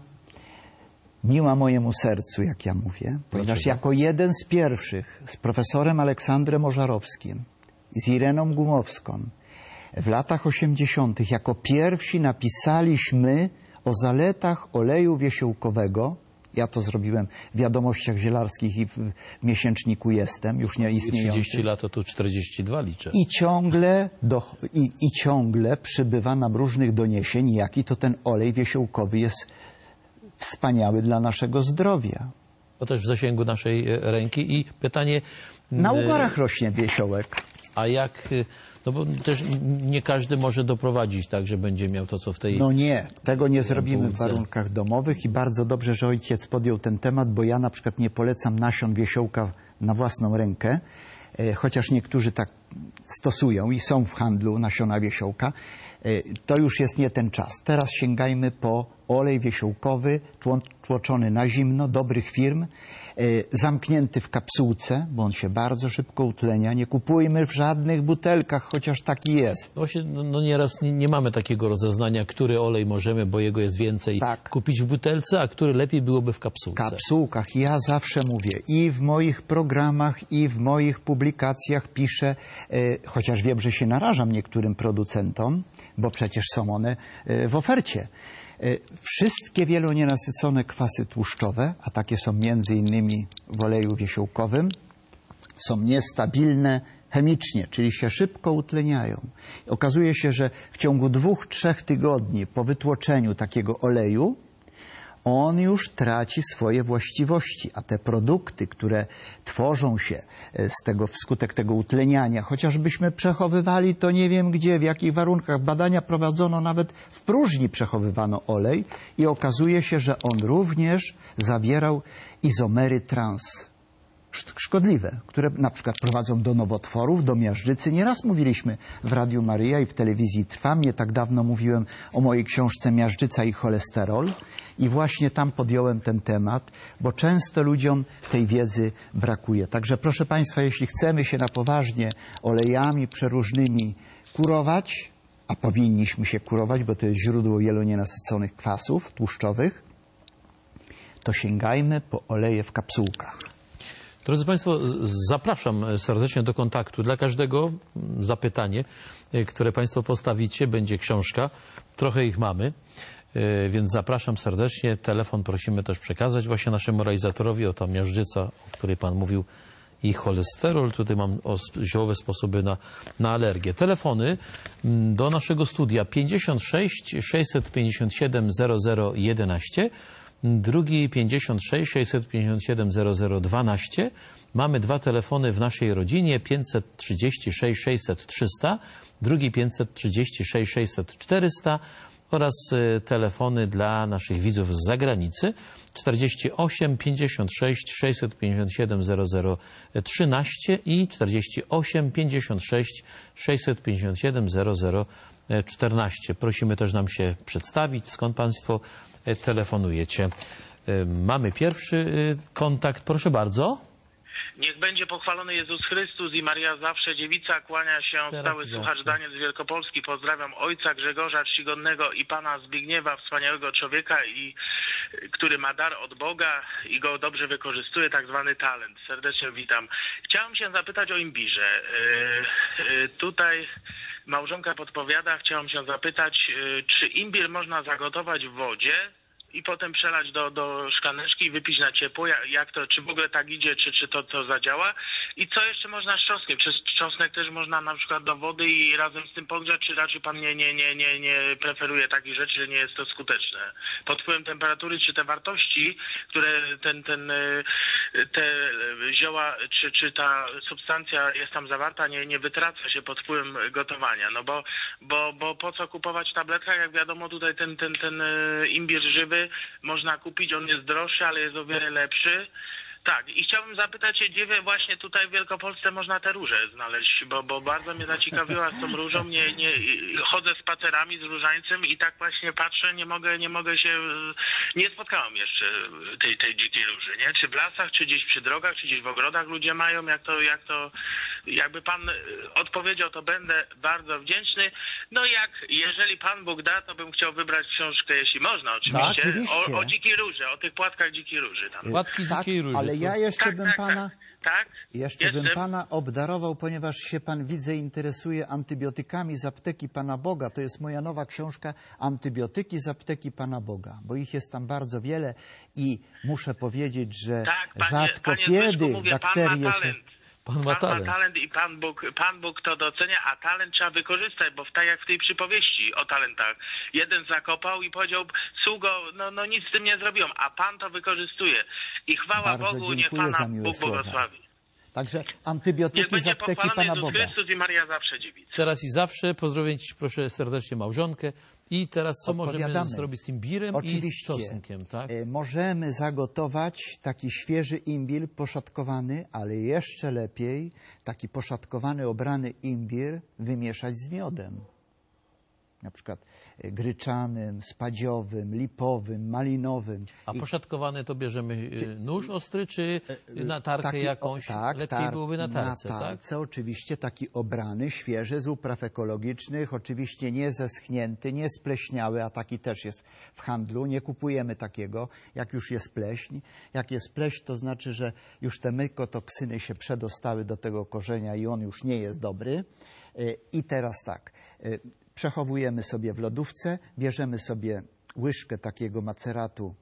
miła mojemu sercu, jak ja mówię, ponieważ Dlaczego? jako jeden z pierwszych z profesorem Aleksandrem Ożarowskim i z Ireną Gumowską w latach osiemdziesiątych jako pierwsi napisaliśmy o zaletach oleju wiesiołkowego. Ja to zrobiłem w Wiadomościach Zielarskich i w miesięczniku Jestem, już nie I istniejący. trzydzieści lat to tu czterdzieści dwa liczę. I ciągle, do, i, i ciągle przybywa nam różnych doniesień, jaki to ten olej wiesiołkowy jest wspaniały dla naszego zdrowia. To też w zasięgu naszej ręki. I pytanie... Na ugorach rośnie wiesiołek. A jak... No bo też nie każdy może doprowadzić tak, że będzie miał to, co w tej... No nie, tego nie zrobimy w półce. warunkach domowych i bardzo dobrze, że ojciec podjął ten temat, bo ja na przykład nie polecam nasion wiesiołka na własną rękę, e, chociaż niektórzy tak stosują i są w handlu nasiona wiesiołka. E, to już jest nie ten czas. Teraz sięgajmy po olej wiesiołkowy, tło, tłoczony na zimno, dobrych firm, e, zamknięty w kapsułce, bo on się bardzo szybko utlenia. Nie kupujmy w żadnych butelkach, chociaż taki jest. Właśnie, no, no nieraz nie, nie mamy takiego rozeznania, który olej możemy, bo jego jest więcej, Tak. kupić w butelce, a który lepiej byłoby w kapsułce. Kapsułkach. Ja zawsze mówię i w moich programach, i w moich publikacjach piszę, e, chociaż wiem, że się narażam niektórym producentom, bo przecież są one e, w ofercie. E, wszystkie wielonienasycone kwasy tłuszczowe, a takie są między innymi w oleju wiesiołkowym, są niestabilne chemicznie, czyli się szybko utleniają. Okazuje się, że w ciągu dwóch, trzech tygodni po wytłoczeniu takiego oleju on już traci swoje właściwości, a te produkty, które tworzą się z tego, wskutek tego utleniania, chociażbyśmy przechowywali to nie wiem gdzie, w jakich warunkach, badania prowadzono, nawet w próżni przechowywano olej i okazuje się, że on również zawierał izomery trans. Szkodliwe, które na przykład prowadzą do nowotworów, do miażdżycy. Nieraz mówiliśmy w Radiu Maryja i w telewizji Trwam. Nie tak dawno mówiłem o mojej książce Miażdżyca i cholesterol i właśnie tam podjąłem ten temat, bo często ludziom tej wiedzy brakuje. Także proszę Państwa, jeśli chcemy się na poważnie olejami przeróżnymi kurować, a powinniśmy się kurować, bo to jest źródło wielonienasyconych kwasów tłuszczowych, to sięgajmy po oleje w kapsułkach. Drodzy Państwo, zapraszam serdecznie do kontaktu. Dla każdego zapytanie, które Państwo postawicie, będzie książka. Trochę ich mamy, więc zapraszam serdecznie. Telefon prosimy też przekazać właśnie naszemu realizatorowi, o ta miażdżyca, o której Pan mówił, i cholesterol. Tutaj mam o ziołowe sposoby na, na alergię. Telefony do naszego studia pięćdziesiąt sześć sześćset pięćdziesiąt siedem zero zero jedenaście, drugi pięćdziesiąt sześć sześćset pięćdziesiąt siedem zero zero dwanaście. Mamy dwa telefony w naszej rodzinie, pięćset trzydzieści sześć sześćset trzysta, drugi pięćset trzydzieści sześć sześćset czterysta oraz telefony dla naszych widzów z zagranicy czterdzieści osiem pięćdziesiąt sześć sześćset pięćdziesiąt siedem zero zero trzynaście i czterdzieści osiem pięćdziesiąt sześć sześćset pięćdziesiąt siedem zero zero czternaście. Prosimy też nam się przedstawić, skąd Państwo telefonujecie. Mamy pierwszy kontakt. Proszę bardzo. Niech będzie pochwalony Jezus Chrystus i Maria zawsze dziewica. Kłania się Teraz stały zawsze. słuchacz Daniel z Wielkopolski. Pozdrawiam ojca Grzegorza Czcigodnego i pana Zbigniewa, wspaniałego człowieka, i który ma dar od Boga i go dobrze wykorzystuje, tak zwany talent. Serdecznie witam. Chciałem się zapytać o imbirze. Yy, yy, tutaj małżonka podpowiada, chciałem się zapytać, yy, czy imbir można zagotować w wodzie i potem przelać do, do szklaneczki i wypić na ciepło? Jak to, czy w ogóle tak idzie, czy, czy to, to zadziała? I co jeszcze można z czosnkiem? Czy czosnek też można na przykład do wody i razem z tym pogrzać, czy raczej pan nie, nie, nie, nie, nie preferuje takich rzeczy, że nie jest to skuteczne? Pod wpływem temperatury, czy te wartości, które ten, ten, te zioła, czy, czy ta substancja jest tam zawarta, nie, nie wytraca się pod wpływem gotowania. No bo, bo, bo po co kupować tabletka, jak wiadomo tutaj ten, ten, ten imbir żywy można kupić, on jest droższy, ale jest o wiele lepszy. Tak, i chciałbym zapytać się, gdzie właśnie tutaj w Wielkopolsce można te róże znaleźć, bo, bo bardzo mnie zaciekawiła z tą różą, nie, nie, chodzę spacerami z różańcem i tak właśnie patrzę, nie mogę, nie mogę się, nie spotkałem jeszcze tej, tej dzikiej róży, nie? Czy w lasach, czy gdzieś przy drogach, czy gdzieś w ogrodach ludzie mają, jak to, jak to, jakby pan odpowiedział, to będę bardzo wdzięczny. No jak, jeżeli Pan Bóg da, to bym chciał wybrać książkę, jeśli można oczywiście, No, oczywiście. O, o dzikiej róży, o tych płatkach dzikiej róży tam. Płatki Tak, dzikiej róży. ale ja jeszcze Tak, bym tak, pana... tak. Tak? Jeszcze Jestem. bym pana obdarował, ponieważ się pan, widzę, interesuje antybiotykami z apteki Pana Boga. To jest moja nowa książka Antybiotyki z apteki Pana Boga, bo ich jest tam bardzo wiele i muszę powiedzieć, że Tak, panie, rzadko panie kiedy Zbyszku, mówię, bakterie pan ma się... talent. Pan ma Pan talent. ma talent i Pan Bóg, Pan Bóg to docenia, a talent trzeba wykorzystać, bo tak jak w tej przypowieści o talentach. Jeden zakopał i powiedział, sługo, no, no nic z tym nie zrobiłem, a Pan to wykorzystuje. I chwała Bardzo Bogu, niech dziękuję za Pana miłe Bóg słowa. błogosławi. Także Niech antybiotyki z będzie apteki pochwalony Pana Jezus Boga. Chrystus i Maria zawsze dziewica. Teraz i zawsze pozdrowić proszę serdecznie małżonkę. I teraz co możemy Odpowiadamy. zrobić z imbirem Oczywiście. i z czosnkiem, tak? E, Możemy zagotować taki świeży imbir poszatkowany, ale jeszcze lepiej taki poszatkowany, obrany imbir wymieszać z miodem. Na przykład e, gryczanym, spadziowym, lipowym, malinowym. A I poszatkowany to bierzemy y, nóż ostry, czy na tarkę taki, jakąś? O, tak, Lepiej tar- byłoby na tarce, na tarce, oczywiście taki obrany, świeży, z upraw ekologicznych, oczywiście nie zeschnięty, nie spleśniały, a taki też jest w handlu. Nie kupujemy takiego, jak już jest pleśń. Jak jest pleśń, to znaczy, że już te mykotoksyny się przedostały do tego korzenia i on już nie jest dobry. Y, I teraz tak, y, przechowujemy sobie w lodówce, bierzemy sobie łyżkę takiego maceratu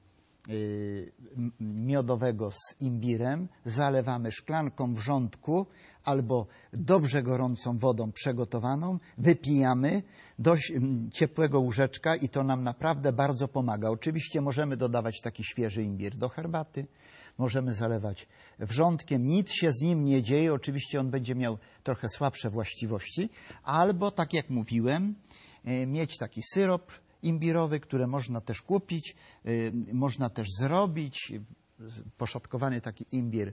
y, miodowego z imbirem, zalewamy szklanką wrzątku albo dobrze gorącą wodą przegotowaną, wypijamy do ciepłego łóżeczka i to nam naprawdę bardzo pomaga. Oczywiście możemy dodawać taki świeży imbir do herbaty, możemy zalewać wrzątkiem, nic się z nim nie dzieje, oczywiście on będzie miał trochę słabsze właściwości, albo, tak jak mówiłem, mieć taki syrop imbirowy, który można też kupić, można też zrobić. Poszatkowany taki imbir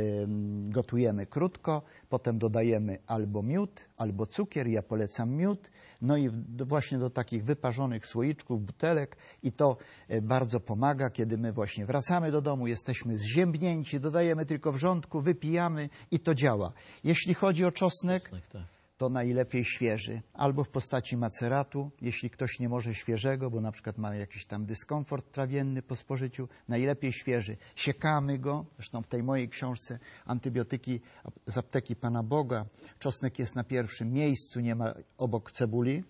gotujemy krótko, potem dodajemy albo miód, albo cukier, ja polecam miód, no i właśnie do takich wyparzonych słoiczków, butelek i to bardzo pomaga, kiedy my właśnie wracamy do domu, jesteśmy zziębnięci, dodajemy tylko wrzątku, wypijamy i to działa. Jeśli chodzi o czosnek, Czosnek, tak. to najlepiej świeży, albo w postaci maceratu, jeśli ktoś nie może świeżego, bo na przykład ma jakiś tam dyskomfort trawienny po spożyciu, najlepiej świeży. Siekamy go, zresztą w tej mojej książce Antybiotyki z apteki Pana Boga, czosnek jest na pierwszym miejscu, nie ma obok cebuli.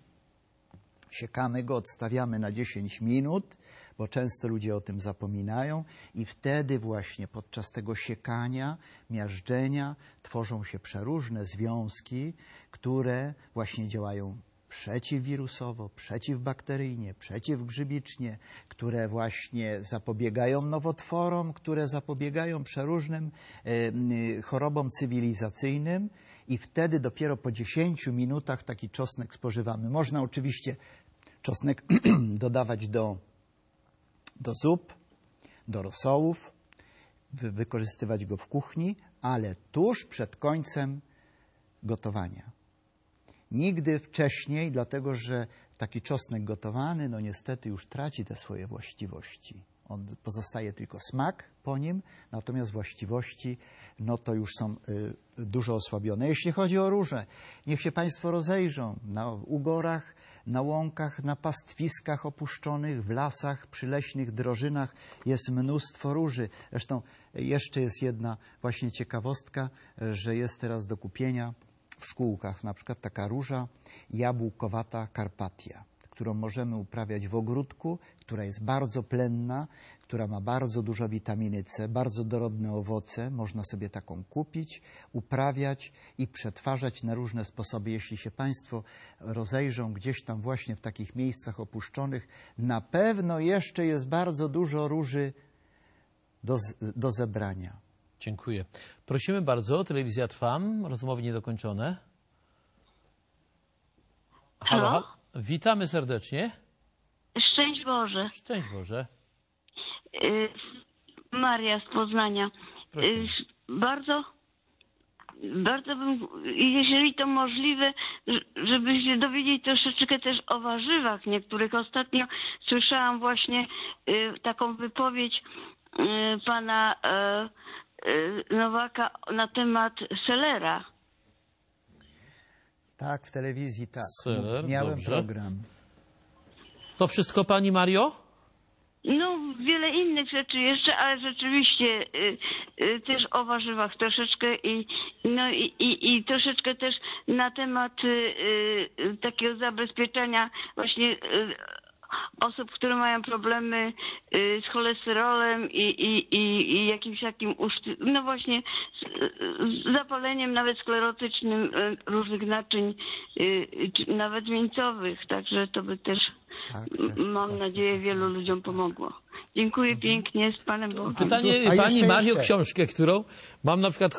Siekamy go, odstawiamy na dziesięć minut, bo często ludzie o tym zapominają i wtedy właśnie podczas tego siekania, miażdżenia tworzą się przeróżne związki, które właśnie działają przeciwwirusowo, przeciwbakteryjnie, przeciwgrzybicznie, które właśnie zapobiegają nowotworom, które zapobiegają przeróżnym e, chorobom cywilizacyjnym i wtedy dopiero po dziesięciu minutach taki czosnek spożywamy. Można oczywiście czosnek dodawać do do zup, do rosołów, wy wykorzystywać go w kuchni, ale tuż przed końcem gotowania. Nigdy wcześniej, dlatego że taki czosnek gotowany, no niestety już traci te swoje właściwości. On pozostaje tylko smak po nim, natomiast właściwości, no to już są y, dużo osłabione. Jeśli chodzi o róże, niech się Państwo rozejrzą na ugorach, na łąkach, na pastwiskach opuszczonych, w lasach, przy leśnych drożynach jest mnóstwo róży. Zresztą jeszcze jest jedna właśnie ciekawostka, że jest teraz do kupienia w szkółkach na przykład taka róża jabłkowata Karpatia, która którą możemy uprawiać w ogródku, która jest bardzo plenna, która ma bardzo dużo witaminy C, bardzo dorodne owoce. Można sobie taką kupić, uprawiać i przetwarzać na różne sposoby. Jeśli się Państwo rozejrzą gdzieś tam właśnie w takich miejscach opuszczonych, na pewno jeszcze jest bardzo dużo róży do, do zebrania. Dziękuję. Prosimy bardzo, telewizja Trwam, rozmowy niedokończone. Halo, halo. Witamy serdecznie. Szczęść Boże. Szczęść Boże. Y, Maria z Poznania. Proszę. Y, bardzo, bardzo bym, jeżeli to możliwe, żeby się dowiedzieć troszeczkę też o warzywach niektórych. Ostatnio słyszałam właśnie y, taką wypowiedź y, pana y, y, Nowaka na temat selera. Tak, w telewizji tak. Seler, Miałem dobrze. program. To wszystko, pani Mario? No, wiele innych rzeczy jeszcze, ale rzeczywiście y, y, też o warzywach troszeczkę i, no, i, i, i troszeczkę też na temat y, y, takiego zabezpieczenia właśnie y, osób, które mają problemy y, z cholesterolem i, i, i, i jakimś takim, uszty- no właśnie z, z zapaleniem nawet sklerotycznym y, różnych naczyń, y, czy nawet wieńcowych, także to by też, Tak, m- też mam właśnie nadzieję, to wielu jest. ludziom pomogło. Dziękuję pięknie, z Panem Bogiem. Pytanie A pani jeszcze, Mario, jeszcze. książkę, którą mam na przykład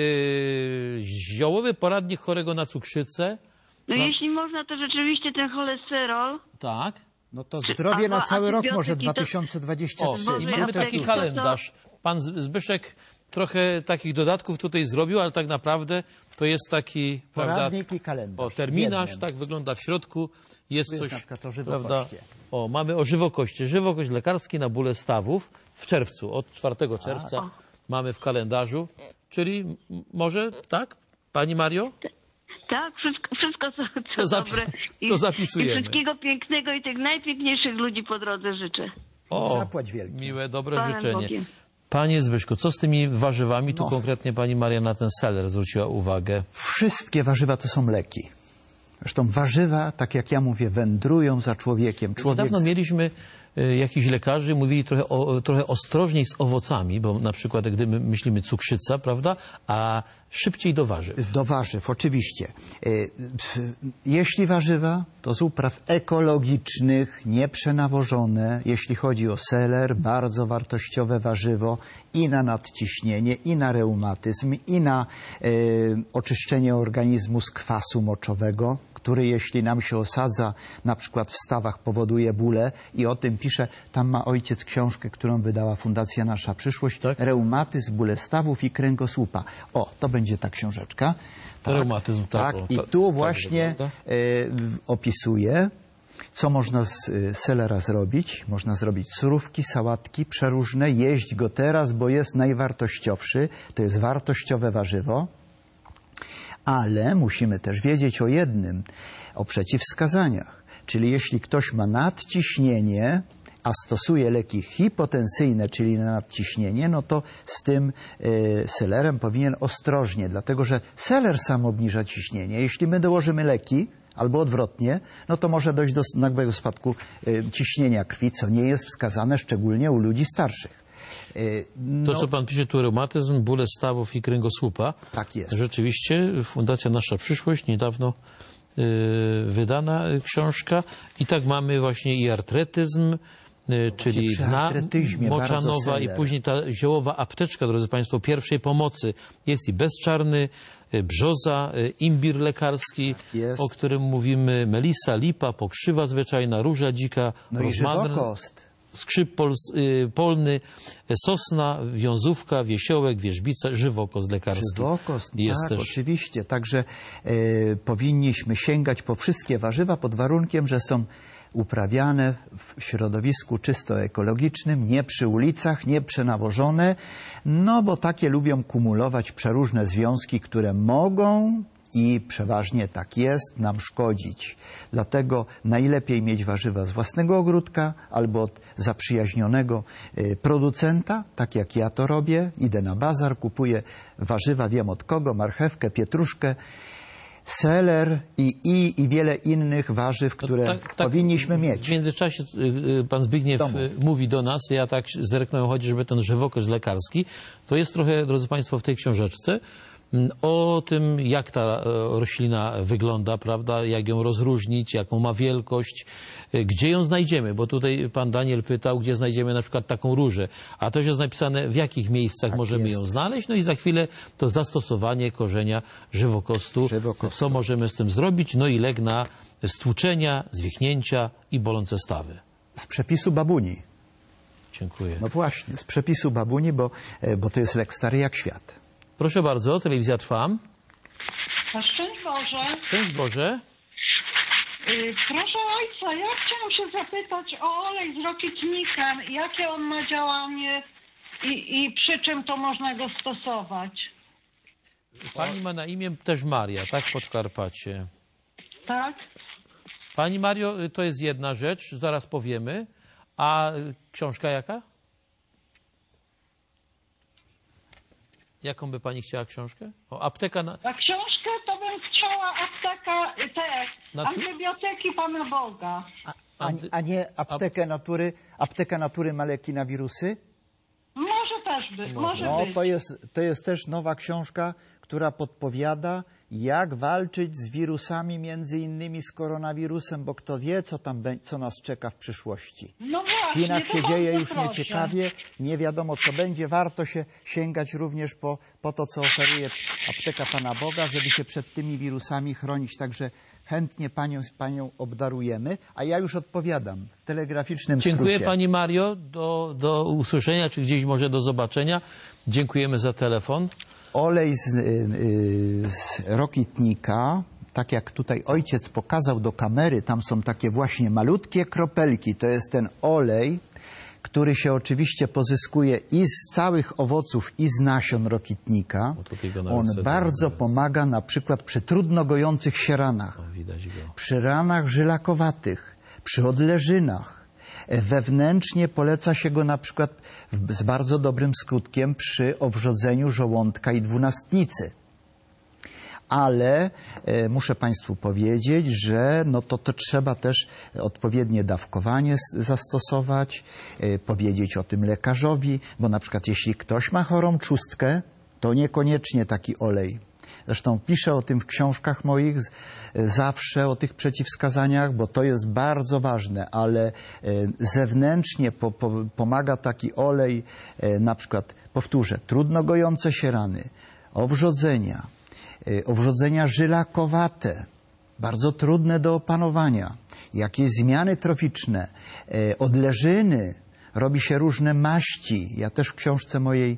yy, ziołowy poradnik chorego na cukrzycę. No No. jeśli można, to rzeczywiście ten cholesterol, Tak. No to zdrowie na albo cały rok może antybiotyki to- dwa tysiące dwudziesty O, trzeci. i Boże, mamy ja taki też- kalendarz. Pan Z- Zbyszek trochę takich dodatków tutaj zrobił, ale tak naprawdę to jest taki, prawda, Poradnik i kalendarz. o, terminarz, Jednym. tak wygląda w środku. Jest Tu jest coś, na przykład o prawda, żywokoście. o, mamy o żywokości. Żywokość lekarski na bóle stawów w czerwcu, od czwartego czerwca mamy w kalendarzu. Czyli m- może, tak, pani Mario? tak, wszystko, wszystko co, co To zapis- dobre. I, to zapisujemy. I wszystkiego pięknego i tych najpiękniejszych ludzi po drodze życzę. O, Zapłać wielkie. miłe, dobre Panem życzenie. Bogiem. Panie Zbyszku, co z tymi warzywami? Tu No. konkretnie pani Maria na ten seler zwróciła uwagę. Wszystkie warzywa to są leki. Zresztą warzywa, tak jak ja mówię, wędrują za człowiekiem. Człowiek Niedawno mieliśmy y, jakichś lekarzy, mówili trochę, o, trochę ostrożniej z owocami, bo na przykład gdy my myślimy cukrzyca, prawda, a szybciej do warzyw. do warzyw, oczywiście. Y, pf, Jeśli warzywa, to z upraw ekologicznych, nieprzenawożone. Jeśli chodzi o seler, bardzo wartościowe warzywo i na nadciśnienie, i na reumatyzm, i na y, oczyszczenie organizmu z kwasu moczowego, który jeśli nam się osadza, na przykład w stawach, powoduje bóle i o tym pisze, tam ma ojciec książkę, którą wydała Fundacja Nasza Przyszłość, Tak. reumatyzm, bóle stawów i kręgosłupa. O, to będzie ta książeczka. Reumatyzm, tak, tak. o, I tak, tu tak właśnie wygląda. e, w- opisuje, co można z e, selera zrobić. Można zrobić surówki, sałatki przeróżne, jeść go teraz, bo jest najwartościowszy. To jest wartościowe warzywo. Ale musimy też wiedzieć o jednym, o przeciwwskazaniach. Czyli jeśli ktoś ma nadciśnienie, a stosuje leki hipotensyjne, czyli na nadciśnienie, no to z tym y, selerem powinien ostrożnie, dlatego że seler sam obniża ciśnienie. Jeśli my dołożymy leki, albo odwrotnie, no to może dojść do nagłego spadku y, ciśnienia krwi, co nie jest wskazane szczególnie u ludzi starszych. Y, To, no, co pan pisze tu, reumatyzm, bóle stawów i kręgosłupa. Tak jest. Rzeczywiście, Fundacja Nasza Przyszłość, niedawno y, wydana y, książka. I tak mamy właśnie i artretyzm, y, czyli przy na artretyzmie bardzo moczanowa i seler. później ta ziołowa apteczka, drodzy państwo, pierwszej pomocy. Jest i bezczarny, y, brzoza, y, imbir lekarski, jest. o którym mówimy, melisa, lipa, pokrzywa zwyczajna, róża dzika, no i rozmaryn, żywokost. skrzyp pols, y, polny, y, sosna, wiązówka, wiesiołek, wierzbica, żywokost lekarski. Żywokost, Jest tak, też. oczywiście. Także e, powinniśmy sięgać po wszystkie warzywa pod warunkiem, że są uprawiane w środowisku czysto ekologicznym, nie przy ulicach, nie przenawożone, no bo takie lubią kumulować przeróżne związki, które mogą i przeważnie tak jest, nam szkodzić. Dlatego najlepiej mieć warzywa z własnego ogródka albo od zaprzyjaźnionego y, producenta, tak jak ja to robię. Idę na bazar, kupuję warzywa, wiem od kogo, marchewkę, pietruszkę. seler i, i, i wiele innych warzyw, które tak, tak, powinniśmy mieć. W międzyczasie y, pan Zbigniew Domu. y, mówi do nas, ja tak zerknąłem, chodzi, żeby ten żywokość lekarski, to jest trochę, drodzy państwo, w tej książeczce mm, o tym, jak ta e, roślina wygląda, prawda, jak ją rozróżnić, jaką ma wielkość, y, gdzie ją znajdziemy, bo tutaj pan Daniel pytał, gdzie znajdziemy na przykład taką różę, a to jest napisane, w jakich miejscach Tak możemy jest. ją znaleźć, no i za chwilę to zastosowanie korzenia żywokostu, Żywokostu. co możemy z tym zrobić, no i lek na stłuczenia, zwichnięcia i bolące stawy. Z przepisu babuni. Dziękuję. No właśnie, z przepisu babuni, bo, e, bo to jest lek stary jak świat. Proszę bardzo, telewizja trwa. A szczęść Boże. Szczęść Boże. Y, Proszę ojca, ja chciałam się zapytać o olej z rokitnikiem. Jakie on ma działanie i, i przy czym to można go stosować? Pani ma na imię też Maria, tak? Podkarpacie. Tak? Pani Mario, to jest jedna rzecz, zaraz powiemy. A książka jaka? Jaką by pani chciała książkę? O, apteka na... A książkę to bym chciała apteka, te Na tu- antybioteki Pana Boga. A, a nie aptekę natury, apteka natury ma leki na wirusy? Może też być, może No, być. to jest, to jest też nowa książka, która podpowiada, jak walczyć z wirusami, między innymi z koronawirusem, bo kto wie, co tam bę- co nas czeka w przyszłości. No W właśnie, Chinach to się dzieje bardzo już proszę. nieciekawie, nie wiadomo co będzie. Warto się sięgać również po, po to, co oferuje apteka Pana Boga, żeby się przed tymi wirusami chronić. Także chętnie panią, panią obdarujemy, a ja już odpowiadam w telegraficznym Dziękuję skrócie. pani Mario, do, do usłyszenia, czy gdzieś może do zobaczenia. Dziękujemy za telefon. Olej z, y, z rokitnika, tak jak tutaj ojciec pokazał do kamery, tam są takie właśnie malutkie kropelki. To jest ten olej, który się oczywiście pozyskuje i z całych owoców, i z nasion rokitnika. O, tutaj go nawet On sobie bardzo teraz. pomaga na przykład przy trudno gojących się ranach, O, widać go. przy ranach żylakowatych, przy odleżynach. Wewnętrznie poleca się go na przykład w- z bardzo dobrym skutkiem przy owrzodzeniu żołądka i dwunastnicy. Ale e, muszę Państwu powiedzieć, że no to, to trzeba też odpowiednie dawkowanie s- zastosować, e, powiedzieć o tym lekarzowi, bo na przykład jeśli ktoś ma chorą trzustkę, to niekoniecznie taki olej. Zresztą piszę o tym w książkach moich z- zawsze, o tych przeciwwskazaniach, bo to jest bardzo ważne, ale e, zewnętrznie po, po, pomaga taki olej, e, na przykład, powtórzę, trudno gojące się rany, owrzodzenia, e, owrzodzenia żylakowate, bardzo trudne do opanowania, jakieś zmiany troficzne, e, odleżyny, robi się różne maści. Ja też w książce mojej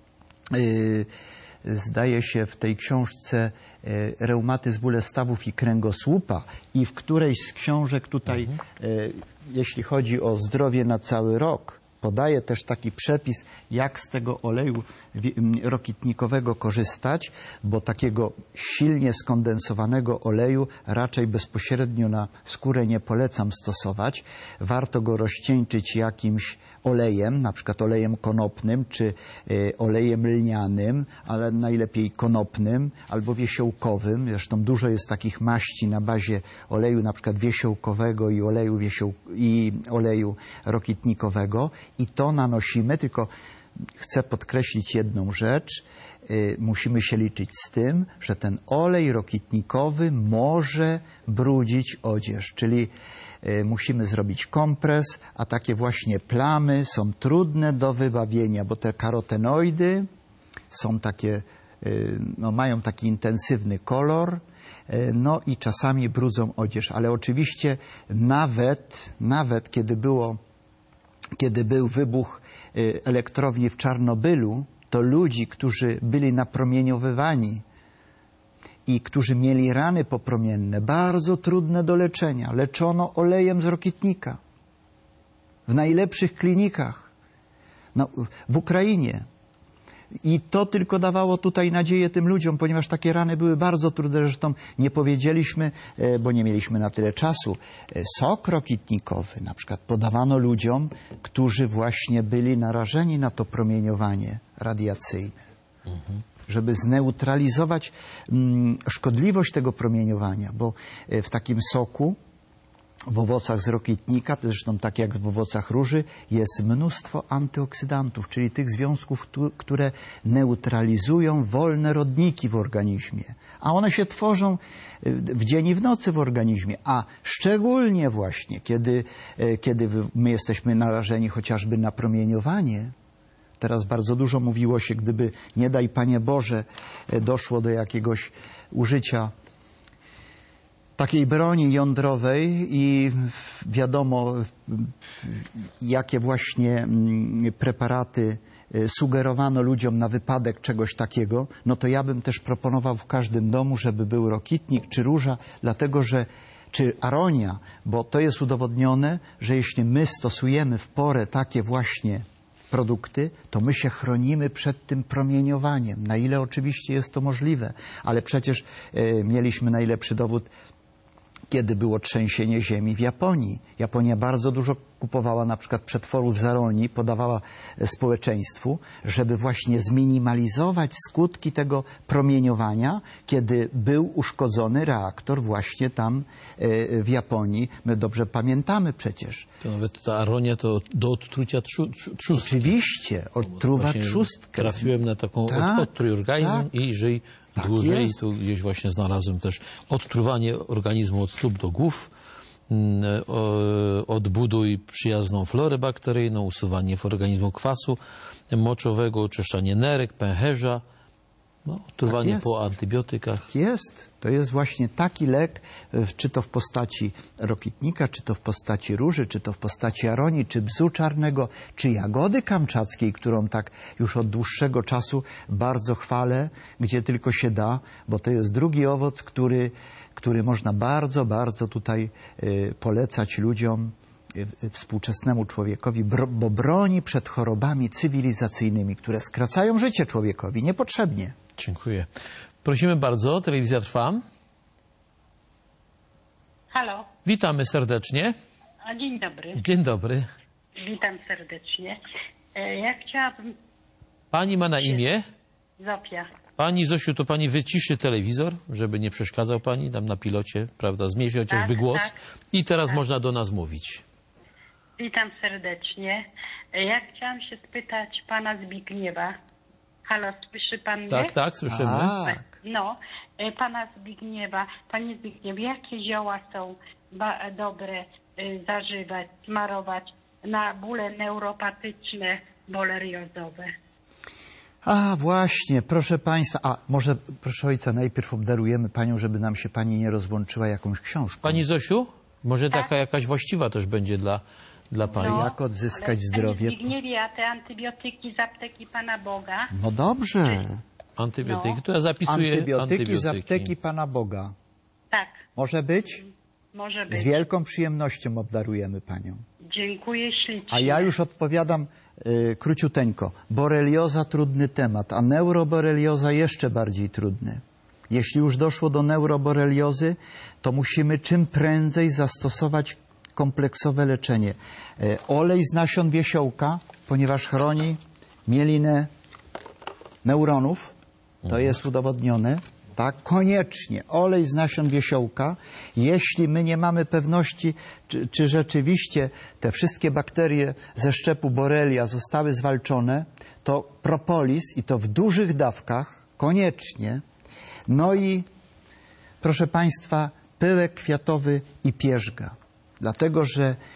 Yy, zdaje się w tej książce yy, reumatyzm, bóle stawów i kręgosłupa i w którejś z książek tutaj, yy, jeśli chodzi o zdrowie na cały rok, podaje też taki przepis, jak z tego oleju wi- m, rokitnikowego korzystać, bo takiego silnie skondensowanego oleju raczej bezpośrednio na skórę nie polecam stosować. Warto go rozcieńczyć jakimś olejem, na przykład olejem konopnym, czy y, olejem lnianym, ale najlepiej konopnym albo wiesiołkowym. Zresztą dużo jest takich maści na bazie oleju na przykład wiesiołkowego i oleju, wiesioł, i oleju rokitnikowego i to nanosimy, tylko chcę podkreślić jedną rzecz. Y, musimy się liczyć z tym, że ten olej rokitnikowy może brudzić odzież, czyli y, musimy zrobić kompres, a takie właśnie plamy są trudne do wybawienia, bo te karotenoidy są takie, y, no, mają taki intensywny kolor, y, no i czasami brudzą odzież, ale oczywiście nawet, nawet kiedy było kiedy był wybuch y, elektrowni w Czarnobylu, to ludzi, którzy byli napromieniowywani i którzy mieli rany popromienne, bardzo trudne do leczenia, leczono olejem z rokitnika. W najlepszych klinikach. No, w Ukrainie. I to tylko dawało tutaj nadzieję tym ludziom, ponieważ takie rany były bardzo trudne. Zresztą nie powiedzieliśmy, e, bo nie mieliśmy na tyle czasu. E, Sok rokitnikowy na przykład podawano ludziom, którzy właśnie byli narażeni na to promieniowanie radiacyjne. żeby zneutralizować mm, szkodliwość tego promieniowania, bo w takim soku, w owocach z rokitnika, zresztą tak jak w owocach róży, jest mnóstwo antyoksydantów, czyli tych związków, które neutralizują wolne rodniki w organizmie. A one się tworzą w dzień i w nocy w organizmie, a szczególnie właśnie, kiedy, kiedy my jesteśmy narażeni chociażby na promieniowanie. Teraz bardzo dużo mówiło się, gdyby, nie daj Panie Boże, doszło do jakiegoś użycia takiej broni jądrowej i wiadomo, jakie właśnie preparaty sugerowano ludziom na wypadek czegoś takiego, no to ja bym też proponował w każdym domu, żeby był rokitnik czy róża, dlatego że, czy aronia, bo to jest udowodnione, że jeśli my stosujemy w porę takie właśnie produkty, to my się chronimy przed tym promieniowaniem. Na ile oczywiście jest to możliwe, ale przecież e, mieliśmy najlepszy dowód, kiedy było trzęsienie ziemi w Japonii. Japonia bardzo dużo kupowała na przykład przetworów z aronii, podawała społeczeństwu, żeby właśnie zminimalizować skutki tego promieniowania, kiedy był uszkodzony reaktor właśnie tam w Japonii. My dobrze pamiętamy przecież. To nawet ta aronia to do odtrucia trzu, trzustki. Oczywiście, odtruwa trzustkę. Trafiłem na taką tak, odtrój organizm tak. i jeżeli Tak dłużej, jest. tu gdzieś właśnie znalazłem też odtruwanie organizmu od stóp do głów, odbuduj przyjazną florę bakteryjną, usuwanie w organizmu kwasu moczowego, oczyszczanie nerek, pęcherza, no, odtruwanie tak po antybiotykach. Jest. To jest właśnie taki lek, czy to w postaci rokitnika, czy to w postaci róży, czy to w postaci aronii, czy bzu czarnego, czy jagody kamczackiej, którą tak już od dłuższego czasu bardzo chwalę, gdzie tylko się da, bo to jest drugi owoc, który, który można bardzo, bardzo tutaj y, polecać ludziom, y, współczesnemu człowiekowi, bro, bo broni przed chorobami cywilizacyjnymi, które skracają życie człowiekowi niepotrzebnie. Dziękuję. Prosimy bardzo, telewizja trwa. Halo. Witamy serdecznie. A dzień dobry. Dzień dobry. Witam serdecznie. E, Ja chciałabym... Pani ma na imię? Zofia. Pani Zosiu, to pani wyciszy telewizor, żeby nie przeszkadzał pani tam na pilocie, prawda? Zmniejszy chociażby Tak, głos. tak. I teraz Tak. można do nas mówić. Witam serdecznie. E, Ja chciałam się spytać pana Zbigniewa. Halo, słyszy pan mnie? Tak, tak, słyszymy. Tak. No, e, pana Zbigniewa. Panie Zbigniew, jakie zioła są ba- dobre e, zażywać, smarować na bóle neuropatyczne, boleriozowe? A właśnie, proszę Państwa, a może proszę Ojca, najpierw obdarujemy Panią, żeby nam się Pani nie rozłączyła jakąś książką. Pani Zosiu, może Tak. taka jakaś właściwa też będzie dla, dla pani. No. Jak odzyskać Ale, zdrowie? Panie Zbigniewie, a te antybiotyki z apteki Pana Boga? No dobrze. Antybiotyki, No. to ja zapisuję Antybiotyki, antybiotyki. z apteki Pana Boga. Tak, Może być? może być. Z wielką przyjemnością obdarujemy Panią. Dziękuję ślicznie. A ja już odpowiadam y, króciuteńko. Borelioza trudny temat, a neuroborelioza jeszcze bardziej trudny. Jeśli już doszło do neuroboreliozy, to musimy czym prędzej zastosować kompleksowe leczenie. Y, olej z nasion wiesiołka, ponieważ chroni mielinę neuronów, to jest udowodnione. Tak, koniecznie olej z nasion wiesiołka. Jeśli my nie mamy pewności, czy, czy rzeczywiście te wszystkie bakterie ze szczepu Borrelia zostały zwalczone, to propolis i to w dużych dawkach, koniecznie. No i proszę Państwa, pyłek kwiatowy i pierzga. Dlatego, że e,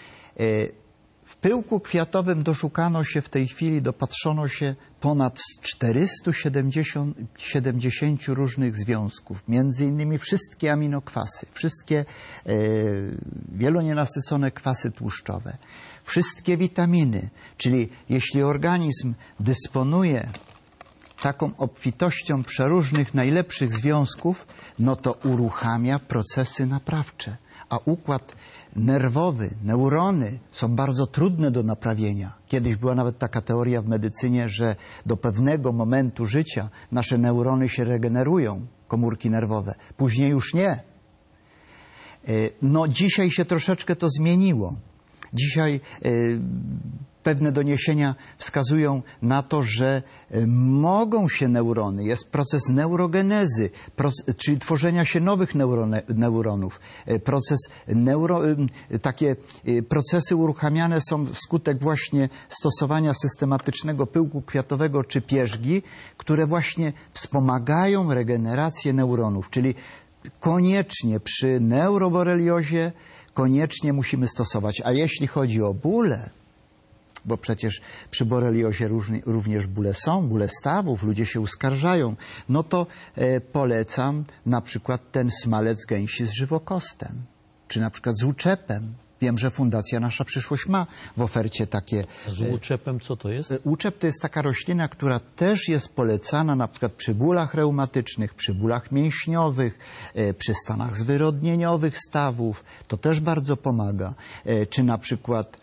w pyłku kwiatowym doszukano się w tej chwili, dopatrzono się ponad czterysta siedemdziesiąt różnych związków, między innymi wszystkie aminokwasy, wszystkie e, wielonienasycone kwasy tłuszczowe, wszystkie witaminy, czyli jeśli organizm dysponuje taką obfitością przeróżnych najlepszych związków, no to uruchamia procesy naprawcze, a układ nerwowy, neurony są bardzo trudne do naprawienia. Kiedyś była nawet taka teoria w medycynie, że do pewnego momentu życia nasze neurony się regenerują, komórki nerwowe. Później już nie. No dzisiaj się troszeczkę to zmieniło. Dzisiaj Pewne doniesienia wskazują na to, że e, mogą się neurony, jest proces neurogenezy, proces, czyli tworzenia się nowych neurone, neuronów. E, proces neuro, e, takie e, procesy uruchamiane są wskutek właśnie stosowania systematycznego pyłku kwiatowego czy pierzgi, które właśnie wspomagają regenerację neuronów, czyli koniecznie przy neuroboreliozie koniecznie musimy stosować. A jeśli chodzi o bóle, bo przecież przy boreliozie różni, również bóle są, bóle stawów, ludzie się uskarżają, no to e, polecam na przykład ten smalec gęsi z żywokostem, czy na przykład z łuczepem. Wiem, że Fundacja Nasza Przyszłość ma w ofercie takie... Z łuczepem co to jest? Łuczep to jest taka roślina, która też jest polecana na przykład przy bólach reumatycznych, przy bólach mięśniowych, przy stanach zwyrodnieniowych stawów. To też bardzo pomaga. Czy na przykład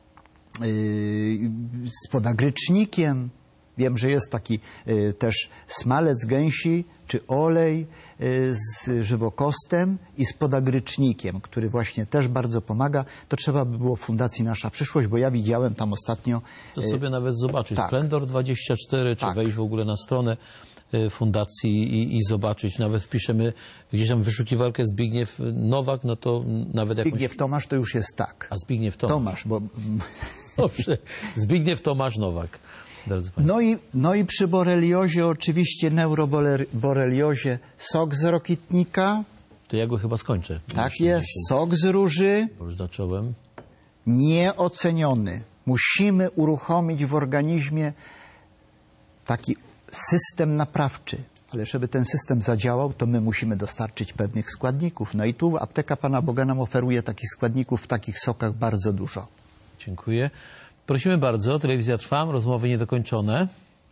z podagrycznikiem. Wiem, że jest taki też smalec gęsi czy olej z żywokostem i z podagrycznikiem, który właśnie też bardzo pomaga. To trzeba by było w Fundacji Nasza Przyszłość, bo ja widziałem tam ostatnio... To sobie nawet zobaczyć. Tak. Splendor dwadzieścia cztery, czy Tak. wejść w ogóle na stronę fundacji i, i zobaczyć. Nawet wpiszemy gdzieś tam wyszukiwarkę Zbigniew Nowak, no to nawet jakąś... Zbigniew Tomasz to już jest tak. A Zbigniew Tomasz. Tomasz, bo... Dobrze. Zbigniew Tomasz Nowak. Drodzy Państwo. No i, no i przy boreliozie, oczywiście neuroboreliozie, sok z rokitnika, To ja go chyba skończę. tak Myślę jest, dzisiaj, sok z róży, bo już zacząłem. nieoceniony. Musimy uruchomić w organizmie taki system naprawczy. Ale żeby ten system zadziałał, to my musimy dostarczyć pewnych składników. No i tu apteka Pana Boga nam oferuje takich składników w takich sokach bardzo dużo. Dziękuję. Prosimy bardzo, telewizja trwa, rozmowy niedokończone.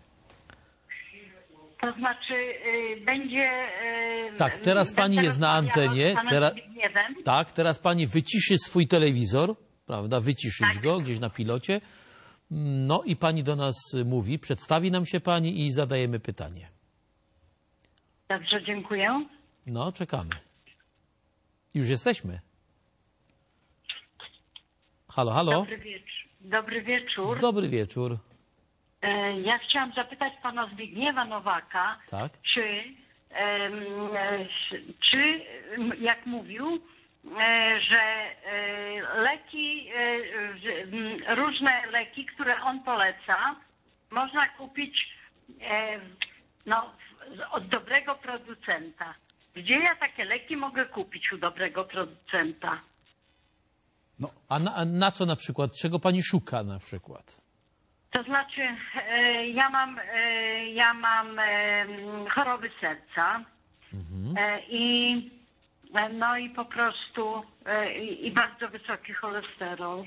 To znaczy y, będzie... Y, Tak, teraz pani będę jest na rozmawiała antenie. z panem Teraz, Zbigniewem. tak, teraz pani wyciszy swój telewizor, prawda? Wyciszyć Tak. go gdzieś na pilocie. No i pani do nas mówi, przedstawi nam się pani i zadajemy pytanie. Dobrze, dziękuję. No, czekamy. Już jesteśmy. Halo, halo. Dobry wieczór. Dobry wieczór. Dobry wieczór. E, Ja chciałam zapytać pana Zbigniewa Nowaka, Tak. czy, em, e, czy m, jak mówił, e, że e, leki, e, że, m, różne leki, które on poleca, można kupić e, no, od dobrego producenta. Gdzie ja takie leki mogę kupić u dobrego producenta? A na, a na co na przykład? Czego pani szuka na przykład? To znaczy, e, ja mam, e, ja mam e, choroby serca e, i e, no i po prostu e, i, i bardzo wysoki cholesterol.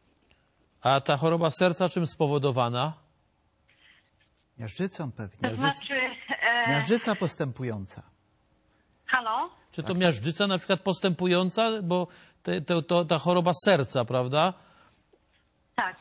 A ta choroba serca czym spowodowana? Miażdżycą pewnie. To znaczy, e, Miażdżyca postępująca. halo? Czy to miażdżyca na przykład postępująca? Bo te, to, to, ta choroba serca, prawda? Tak.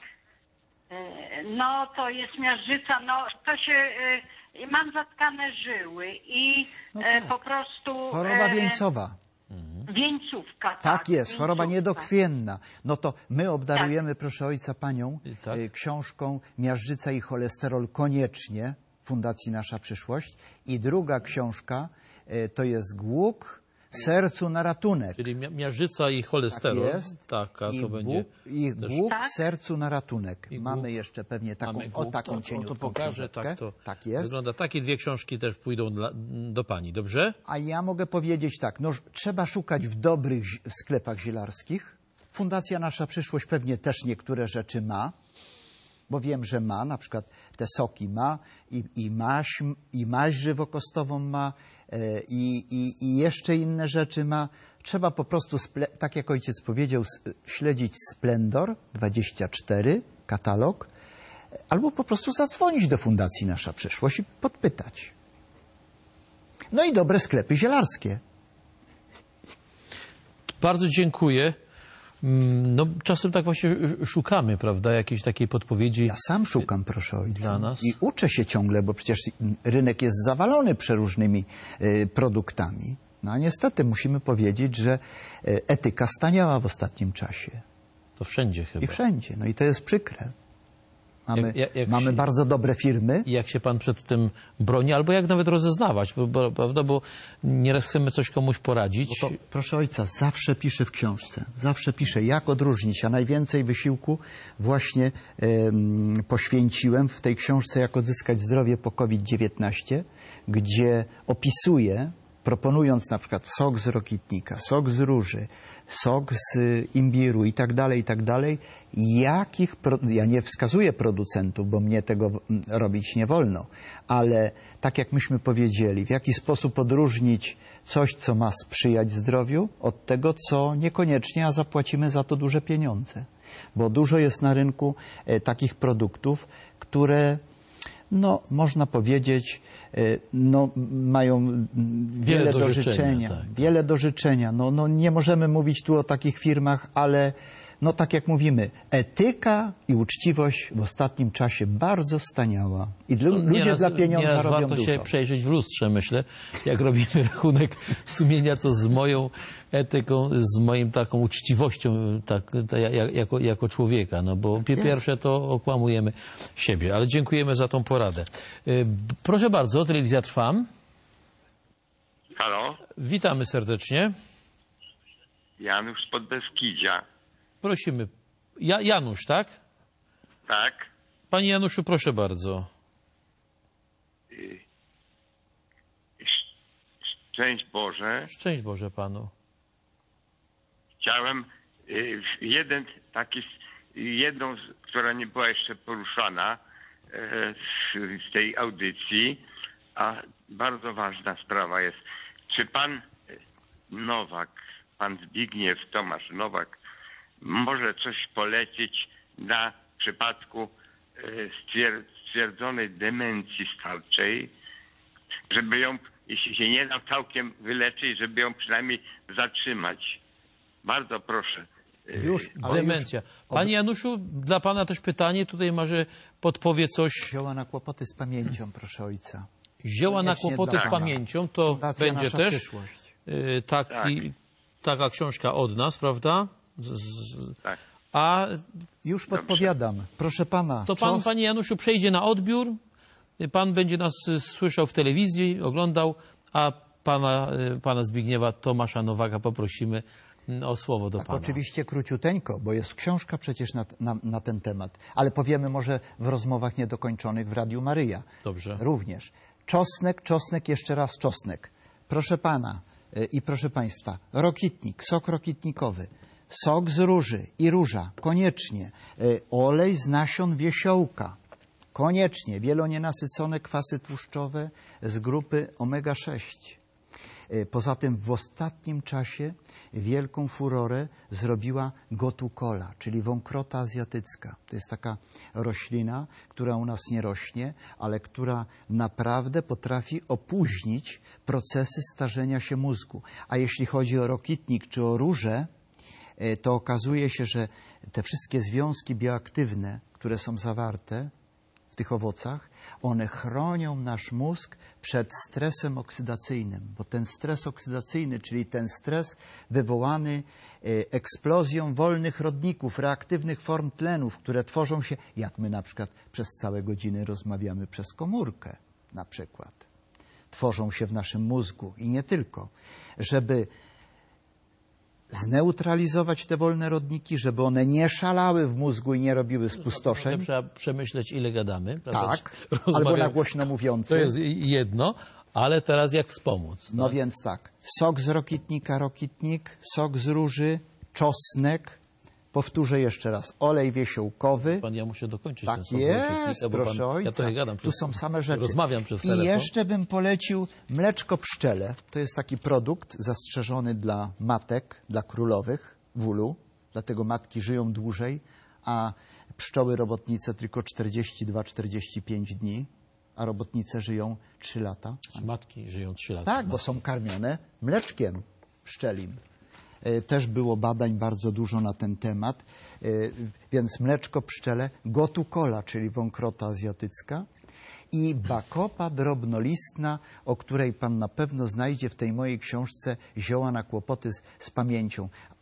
E, no to jest miażdżyca, no to się, e, mam zatkane żyły i No e, tak. po prostu... Choroba e, wieńcowa. Wieńcówka, tak. Tak jest, choroba wieńcówka. niedokrwienna. No to my obdarujemy, proszę ojca, panią I tak. e, książką Miażdżyca i cholesterol koniecznie Fundacji Nasza Przyszłość. I druga książka e, to jest Głóg sercu na ratunek. Czyli mia- miażdżyca i cholesterol. Tak jest. Taka I to głóg- będzie. I też- głóg Tak. sercu na ratunek. I Mamy głóg- jeszcze pewnie taką, Mamy o głóg, taką to, to, cieniutką to pokażę, książeczkę. tak to Tak jest. wygląda. Takie dwie książki też pójdą dla, do pani, dobrze? A ja mogę powiedzieć tak, no trzeba szukać w dobrych zi- sklepach zielarskich. Fundacja Nasza Przyszłość pewnie też niektóre rzeczy ma, bo wiem, że ma, na przykład te soki ma i, i, maź, i maź żywokostową ma e, i, i, i jeszcze inne rzeczy ma. Trzeba po prostu, sple- tak jak ojciec powiedział, s- śledzić Splendor dwadzieścia cztery, katalog, albo po prostu zadzwonić do Fundacji Nasza Przyszłość i podpytać. No i dobre sklepy zielarskie. Bardzo dziękuję. Mm, No, czasem tak właśnie szukamy, prawda, jakiejś takiej podpowiedzi. Ja sam szukam, proszę ojca. Dla nas? I uczę się ciągle, bo przecież rynek jest zawalony przeróżnymi y, produktami. No a niestety musimy powiedzieć, że y, etyka staniała w ostatnim czasie. To wszędzie chyba. I wszędzie. No i to jest przykre. Mamy, Jak- jak- jak mamy się- bardzo dobre firmy. I jak się pan przed tym broni, albo jak nawet rozeznawać, bo, bo, prawda, bo nieraz chcemy coś komuś poradzić. To, proszę ojca, zawsze piszę w książce, zawsze piszę, jak odróżnić, a najwięcej wysiłku właśnie em, poświęciłem w tej książce, jak odzyskać zdrowie po COVID dziewiętnaście, gdzie opisuję, proponując na przykład sok z rokitnika, sok z róży, sok z y, imbiru i tak dalej, i tak dalej, jakich, pro- ja nie wskazuję producentów, bo mnie tego mm, robić nie wolno, ale tak jak myśmy powiedzieli, w jaki sposób odróżnić coś, co ma sprzyjać zdrowiu, od tego, co niekoniecznie, a zapłacimy za to duże pieniądze. Bo dużo jest na rynku e, takich produktów, które, no, można powiedzieć, e, no, mają mm, wiele, Wiele do, do życzenia. życzenia, tak. Wiele do życzenia. No, no, nie możemy mówić tu o takich firmach, ale no tak jak mówimy, etyka i uczciwość w ostatnim czasie bardzo staniała. I dl- ludzie Nieraz- dla pieniądza nieraz robią warto dużo. się przejrzeć w lustrze, myślę, jak robimy rachunek sumienia, co z moją etyką, z moim taką uczciwością tak, tak, jak- jako, jako człowieka. No bo po pierwsze to okłamujemy siebie, ale dziękujemy za tą poradę. Y, b- Proszę bardzo, telewizja Trwam. Halo, Witamy serdecznie. Janusz z Podbeskidzia. Prosimy. Ja, Janusz, tak? Tak? Panie Januszu, proszę bardzo. Szczęść Boże. Szczęść Boże panu. Chciałem y, jeden taki, jedną, z- która nie była jeszcze poruszana e, z, z tej audycji, a bardzo ważna sprawa jest. Czy pan y, Nowak, pan Zbigniew Tomasz Nowak może coś polecić na przypadku y, stwier- stwierdzonej demencji starczej, żeby ją, jeśli się nie da całkiem wyleczyć, żeby ją przynajmniej zatrzymać? Bardzo proszę. Y, Już, ale Demencja. już Panie Januszu, dla pana też pytanie, tutaj może podpowie coś. wzięła na kłopoty z pamięcią, proszę ojca. Zioła na Koniecznie kłopoty dla z pana. pamięcią, to Fundacja będzie Nasza też Przyszłość. y, taki, taka książka od nas, prawda? Z, z, Tak. a Już podpowiadam. Proszę pana, to pan, czos- panie Januszu, przejdzie na odbiór, y, pan będzie nas y, słyszał w telewizji, oglądał, a pana, y, pana Zbigniewa Tomasza Nowaka poprosimy mm, o słowo do tak, pana. oczywiście króciuteńko, bo jest książka przecież na, na, na ten temat, ale powiemy może w rozmowach niedokończonych w Radiu Maryja. Dobrze. Również. Czosnek, czosnek, jeszcze raz czosnek. Proszę pana y, i proszę państwa, rokitnik, sok rokitnikowy, sok z róży i róża, koniecznie. Y, olej z nasion wiesiołka, koniecznie. Wielonienasycone kwasy tłuszczowe z grupy omega sześć. Y, Poza tym w ostatnim czasie wielką furorę zrobiła gotukola, czyli wąkrota azjatycka. To jest taka roślina, która u nas nie rośnie, ale która naprawdę potrafi opóźnić procesy starzenia się mózgu. A jeśli chodzi o rokitnik czy o różę, y, to okazuje się, że te wszystkie związki bioaktywne, które są zawarte w tych owocach, one chronią nasz mózg przed stresem oksydacyjnym, bo ten stres oksydacyjny, czyli ten stres wywołany e, eksplozją wolnych rodników, reaktywnych form tlenów, które tworzą się, jak my na przykład przez całe godziny rozmawiamy przez komórkę, na przykład. Tworzą się w naszym mózgu i nie tylko. Żeby zneutralizować te wolne rodniki, żeby one nie szalały w mózgu i nie robiły spustoszeń. To trzeba przemyśleć, ile gadamy. Prawda? Tak, Rozmawiam- albo na głośno mówiący. To jest jedno, ale teraz jak wspomóc? No tak? więc tak, sok z rokitnika, rokitnik, sok z róży, czosnek, powtórzę jeszcze raz, olej wiesiołkowy. Pan, ja muszę dokończyć Tak ten sok jest, rokitnika, bo proszę pan, ojca. Ja trochę gadam Tu przez, są same rzeczy. Rozmawiam przez I telefon. jeszcze bym polecił mleczko pszczele. To jest taki produkt zastrzeżony dla matek, dla królowych w ulu. Dlatego matki żyją dłużej, a pszczoły robotnice tylko czterdzieści dwa czterdzieści pięć dni, a robotnice żyją trzy lata. Matki żyją trzy lata. Tak, bo są karmione mleczkiem pszczelim. E, Też było badań bardzo dużo na ten temat, E, więc mleczko pszczele, gotukola, czyli wąkrota azjatycka i bakopa drobnolistna, o której pan na pewno znajdzie w tej mojej książce Zioła na kłopoty z, z pamięcią.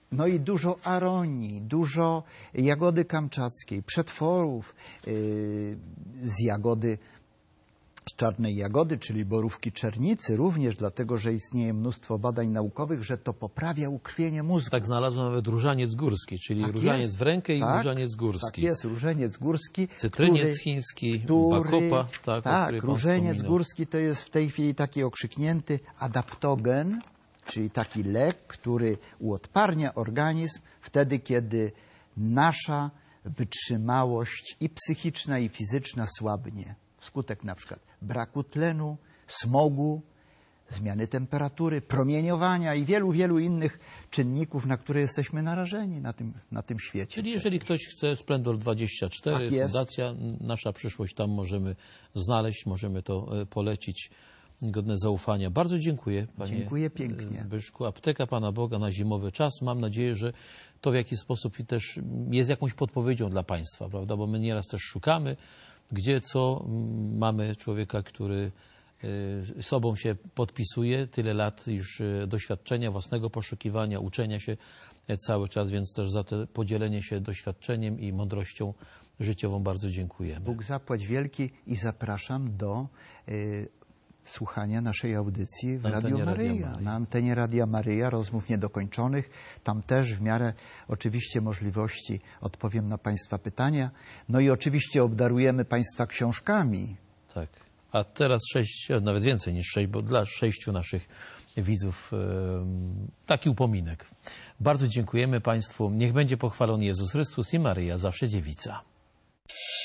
No i dużo aronii, dużo jagody kamczackiej, przetworów yy, z jagody, z czarnej jagody, czyli borówki czernicy, również dlatego, że istnieje mnóstwo badań naukowych, że to poprawia ukrwienie mózgu. Tak znalazłem nawet różaniec górski, czyli Tak różaniec jest. w rękę i Tak, różaniec górski. Tak jest, różaniec górski. Cytryniec który, chiński, który, bakopa. Tak, tak pan różaniec wspominał. górski to jest w tej chwili taki okrzyknięty adaptogen, czyli taki lek, który uodparnia organizm wtedy, kiedy nasza wytrzymałość i psychiczna, i fizyczna słabnie. Wskutek na przykład braku tlenu, smogu, zmiany temperatury, promieniowania i wielu, wielu innych czynników, na które jesteśmy narażeni na tym, na tym świecie. Czyli przecież. jeżeli ktoś chce Splendor dwadzieścia cztery, Tak jest. fundacja, nasza przyszłość, tam możemy znaleźć, możemy to e, polecić. Godne zaufania. Bardzo dziękuję, panie Dziękuję pięknie. Zbyszku. Apteka Pana Boga na zimowy czas. Mam nadzieję, że to w jakiś sposób i też jest jakąś podpowiedzią dla Państwa, prawda? Bo my nieraz też szukamy, gdzie co. Mamy człowieka, który y, sobą się podpisuje, tyle lat już y, doświadczenia, własnego poszukiwania, uczenia się y, cały czas, więc też za to podzielenie się doświadczeniem i mądrością życiową bardzo dziękujemy. Bóg zapłać wielki i zapraszam do y, słuchania naszej audycji w Na Radio antenie Radia Maryja, Maryja. na antenie Radia Maryja, rozmów niedokończonych. Tam też w miarę oczywiście możliwości odpowiem na Państwa pytania. No i oczywiście obdarujemy Państwa książkami. Tak. A teraz sześć, nawet więcej niż sześć, bo dla sześciu naszych widzów e, taki upominek. Bardzo dziękujemy Państwu. Niech będzie pochwalony Jezus Chrystus i Maryja, zawsze dziewica.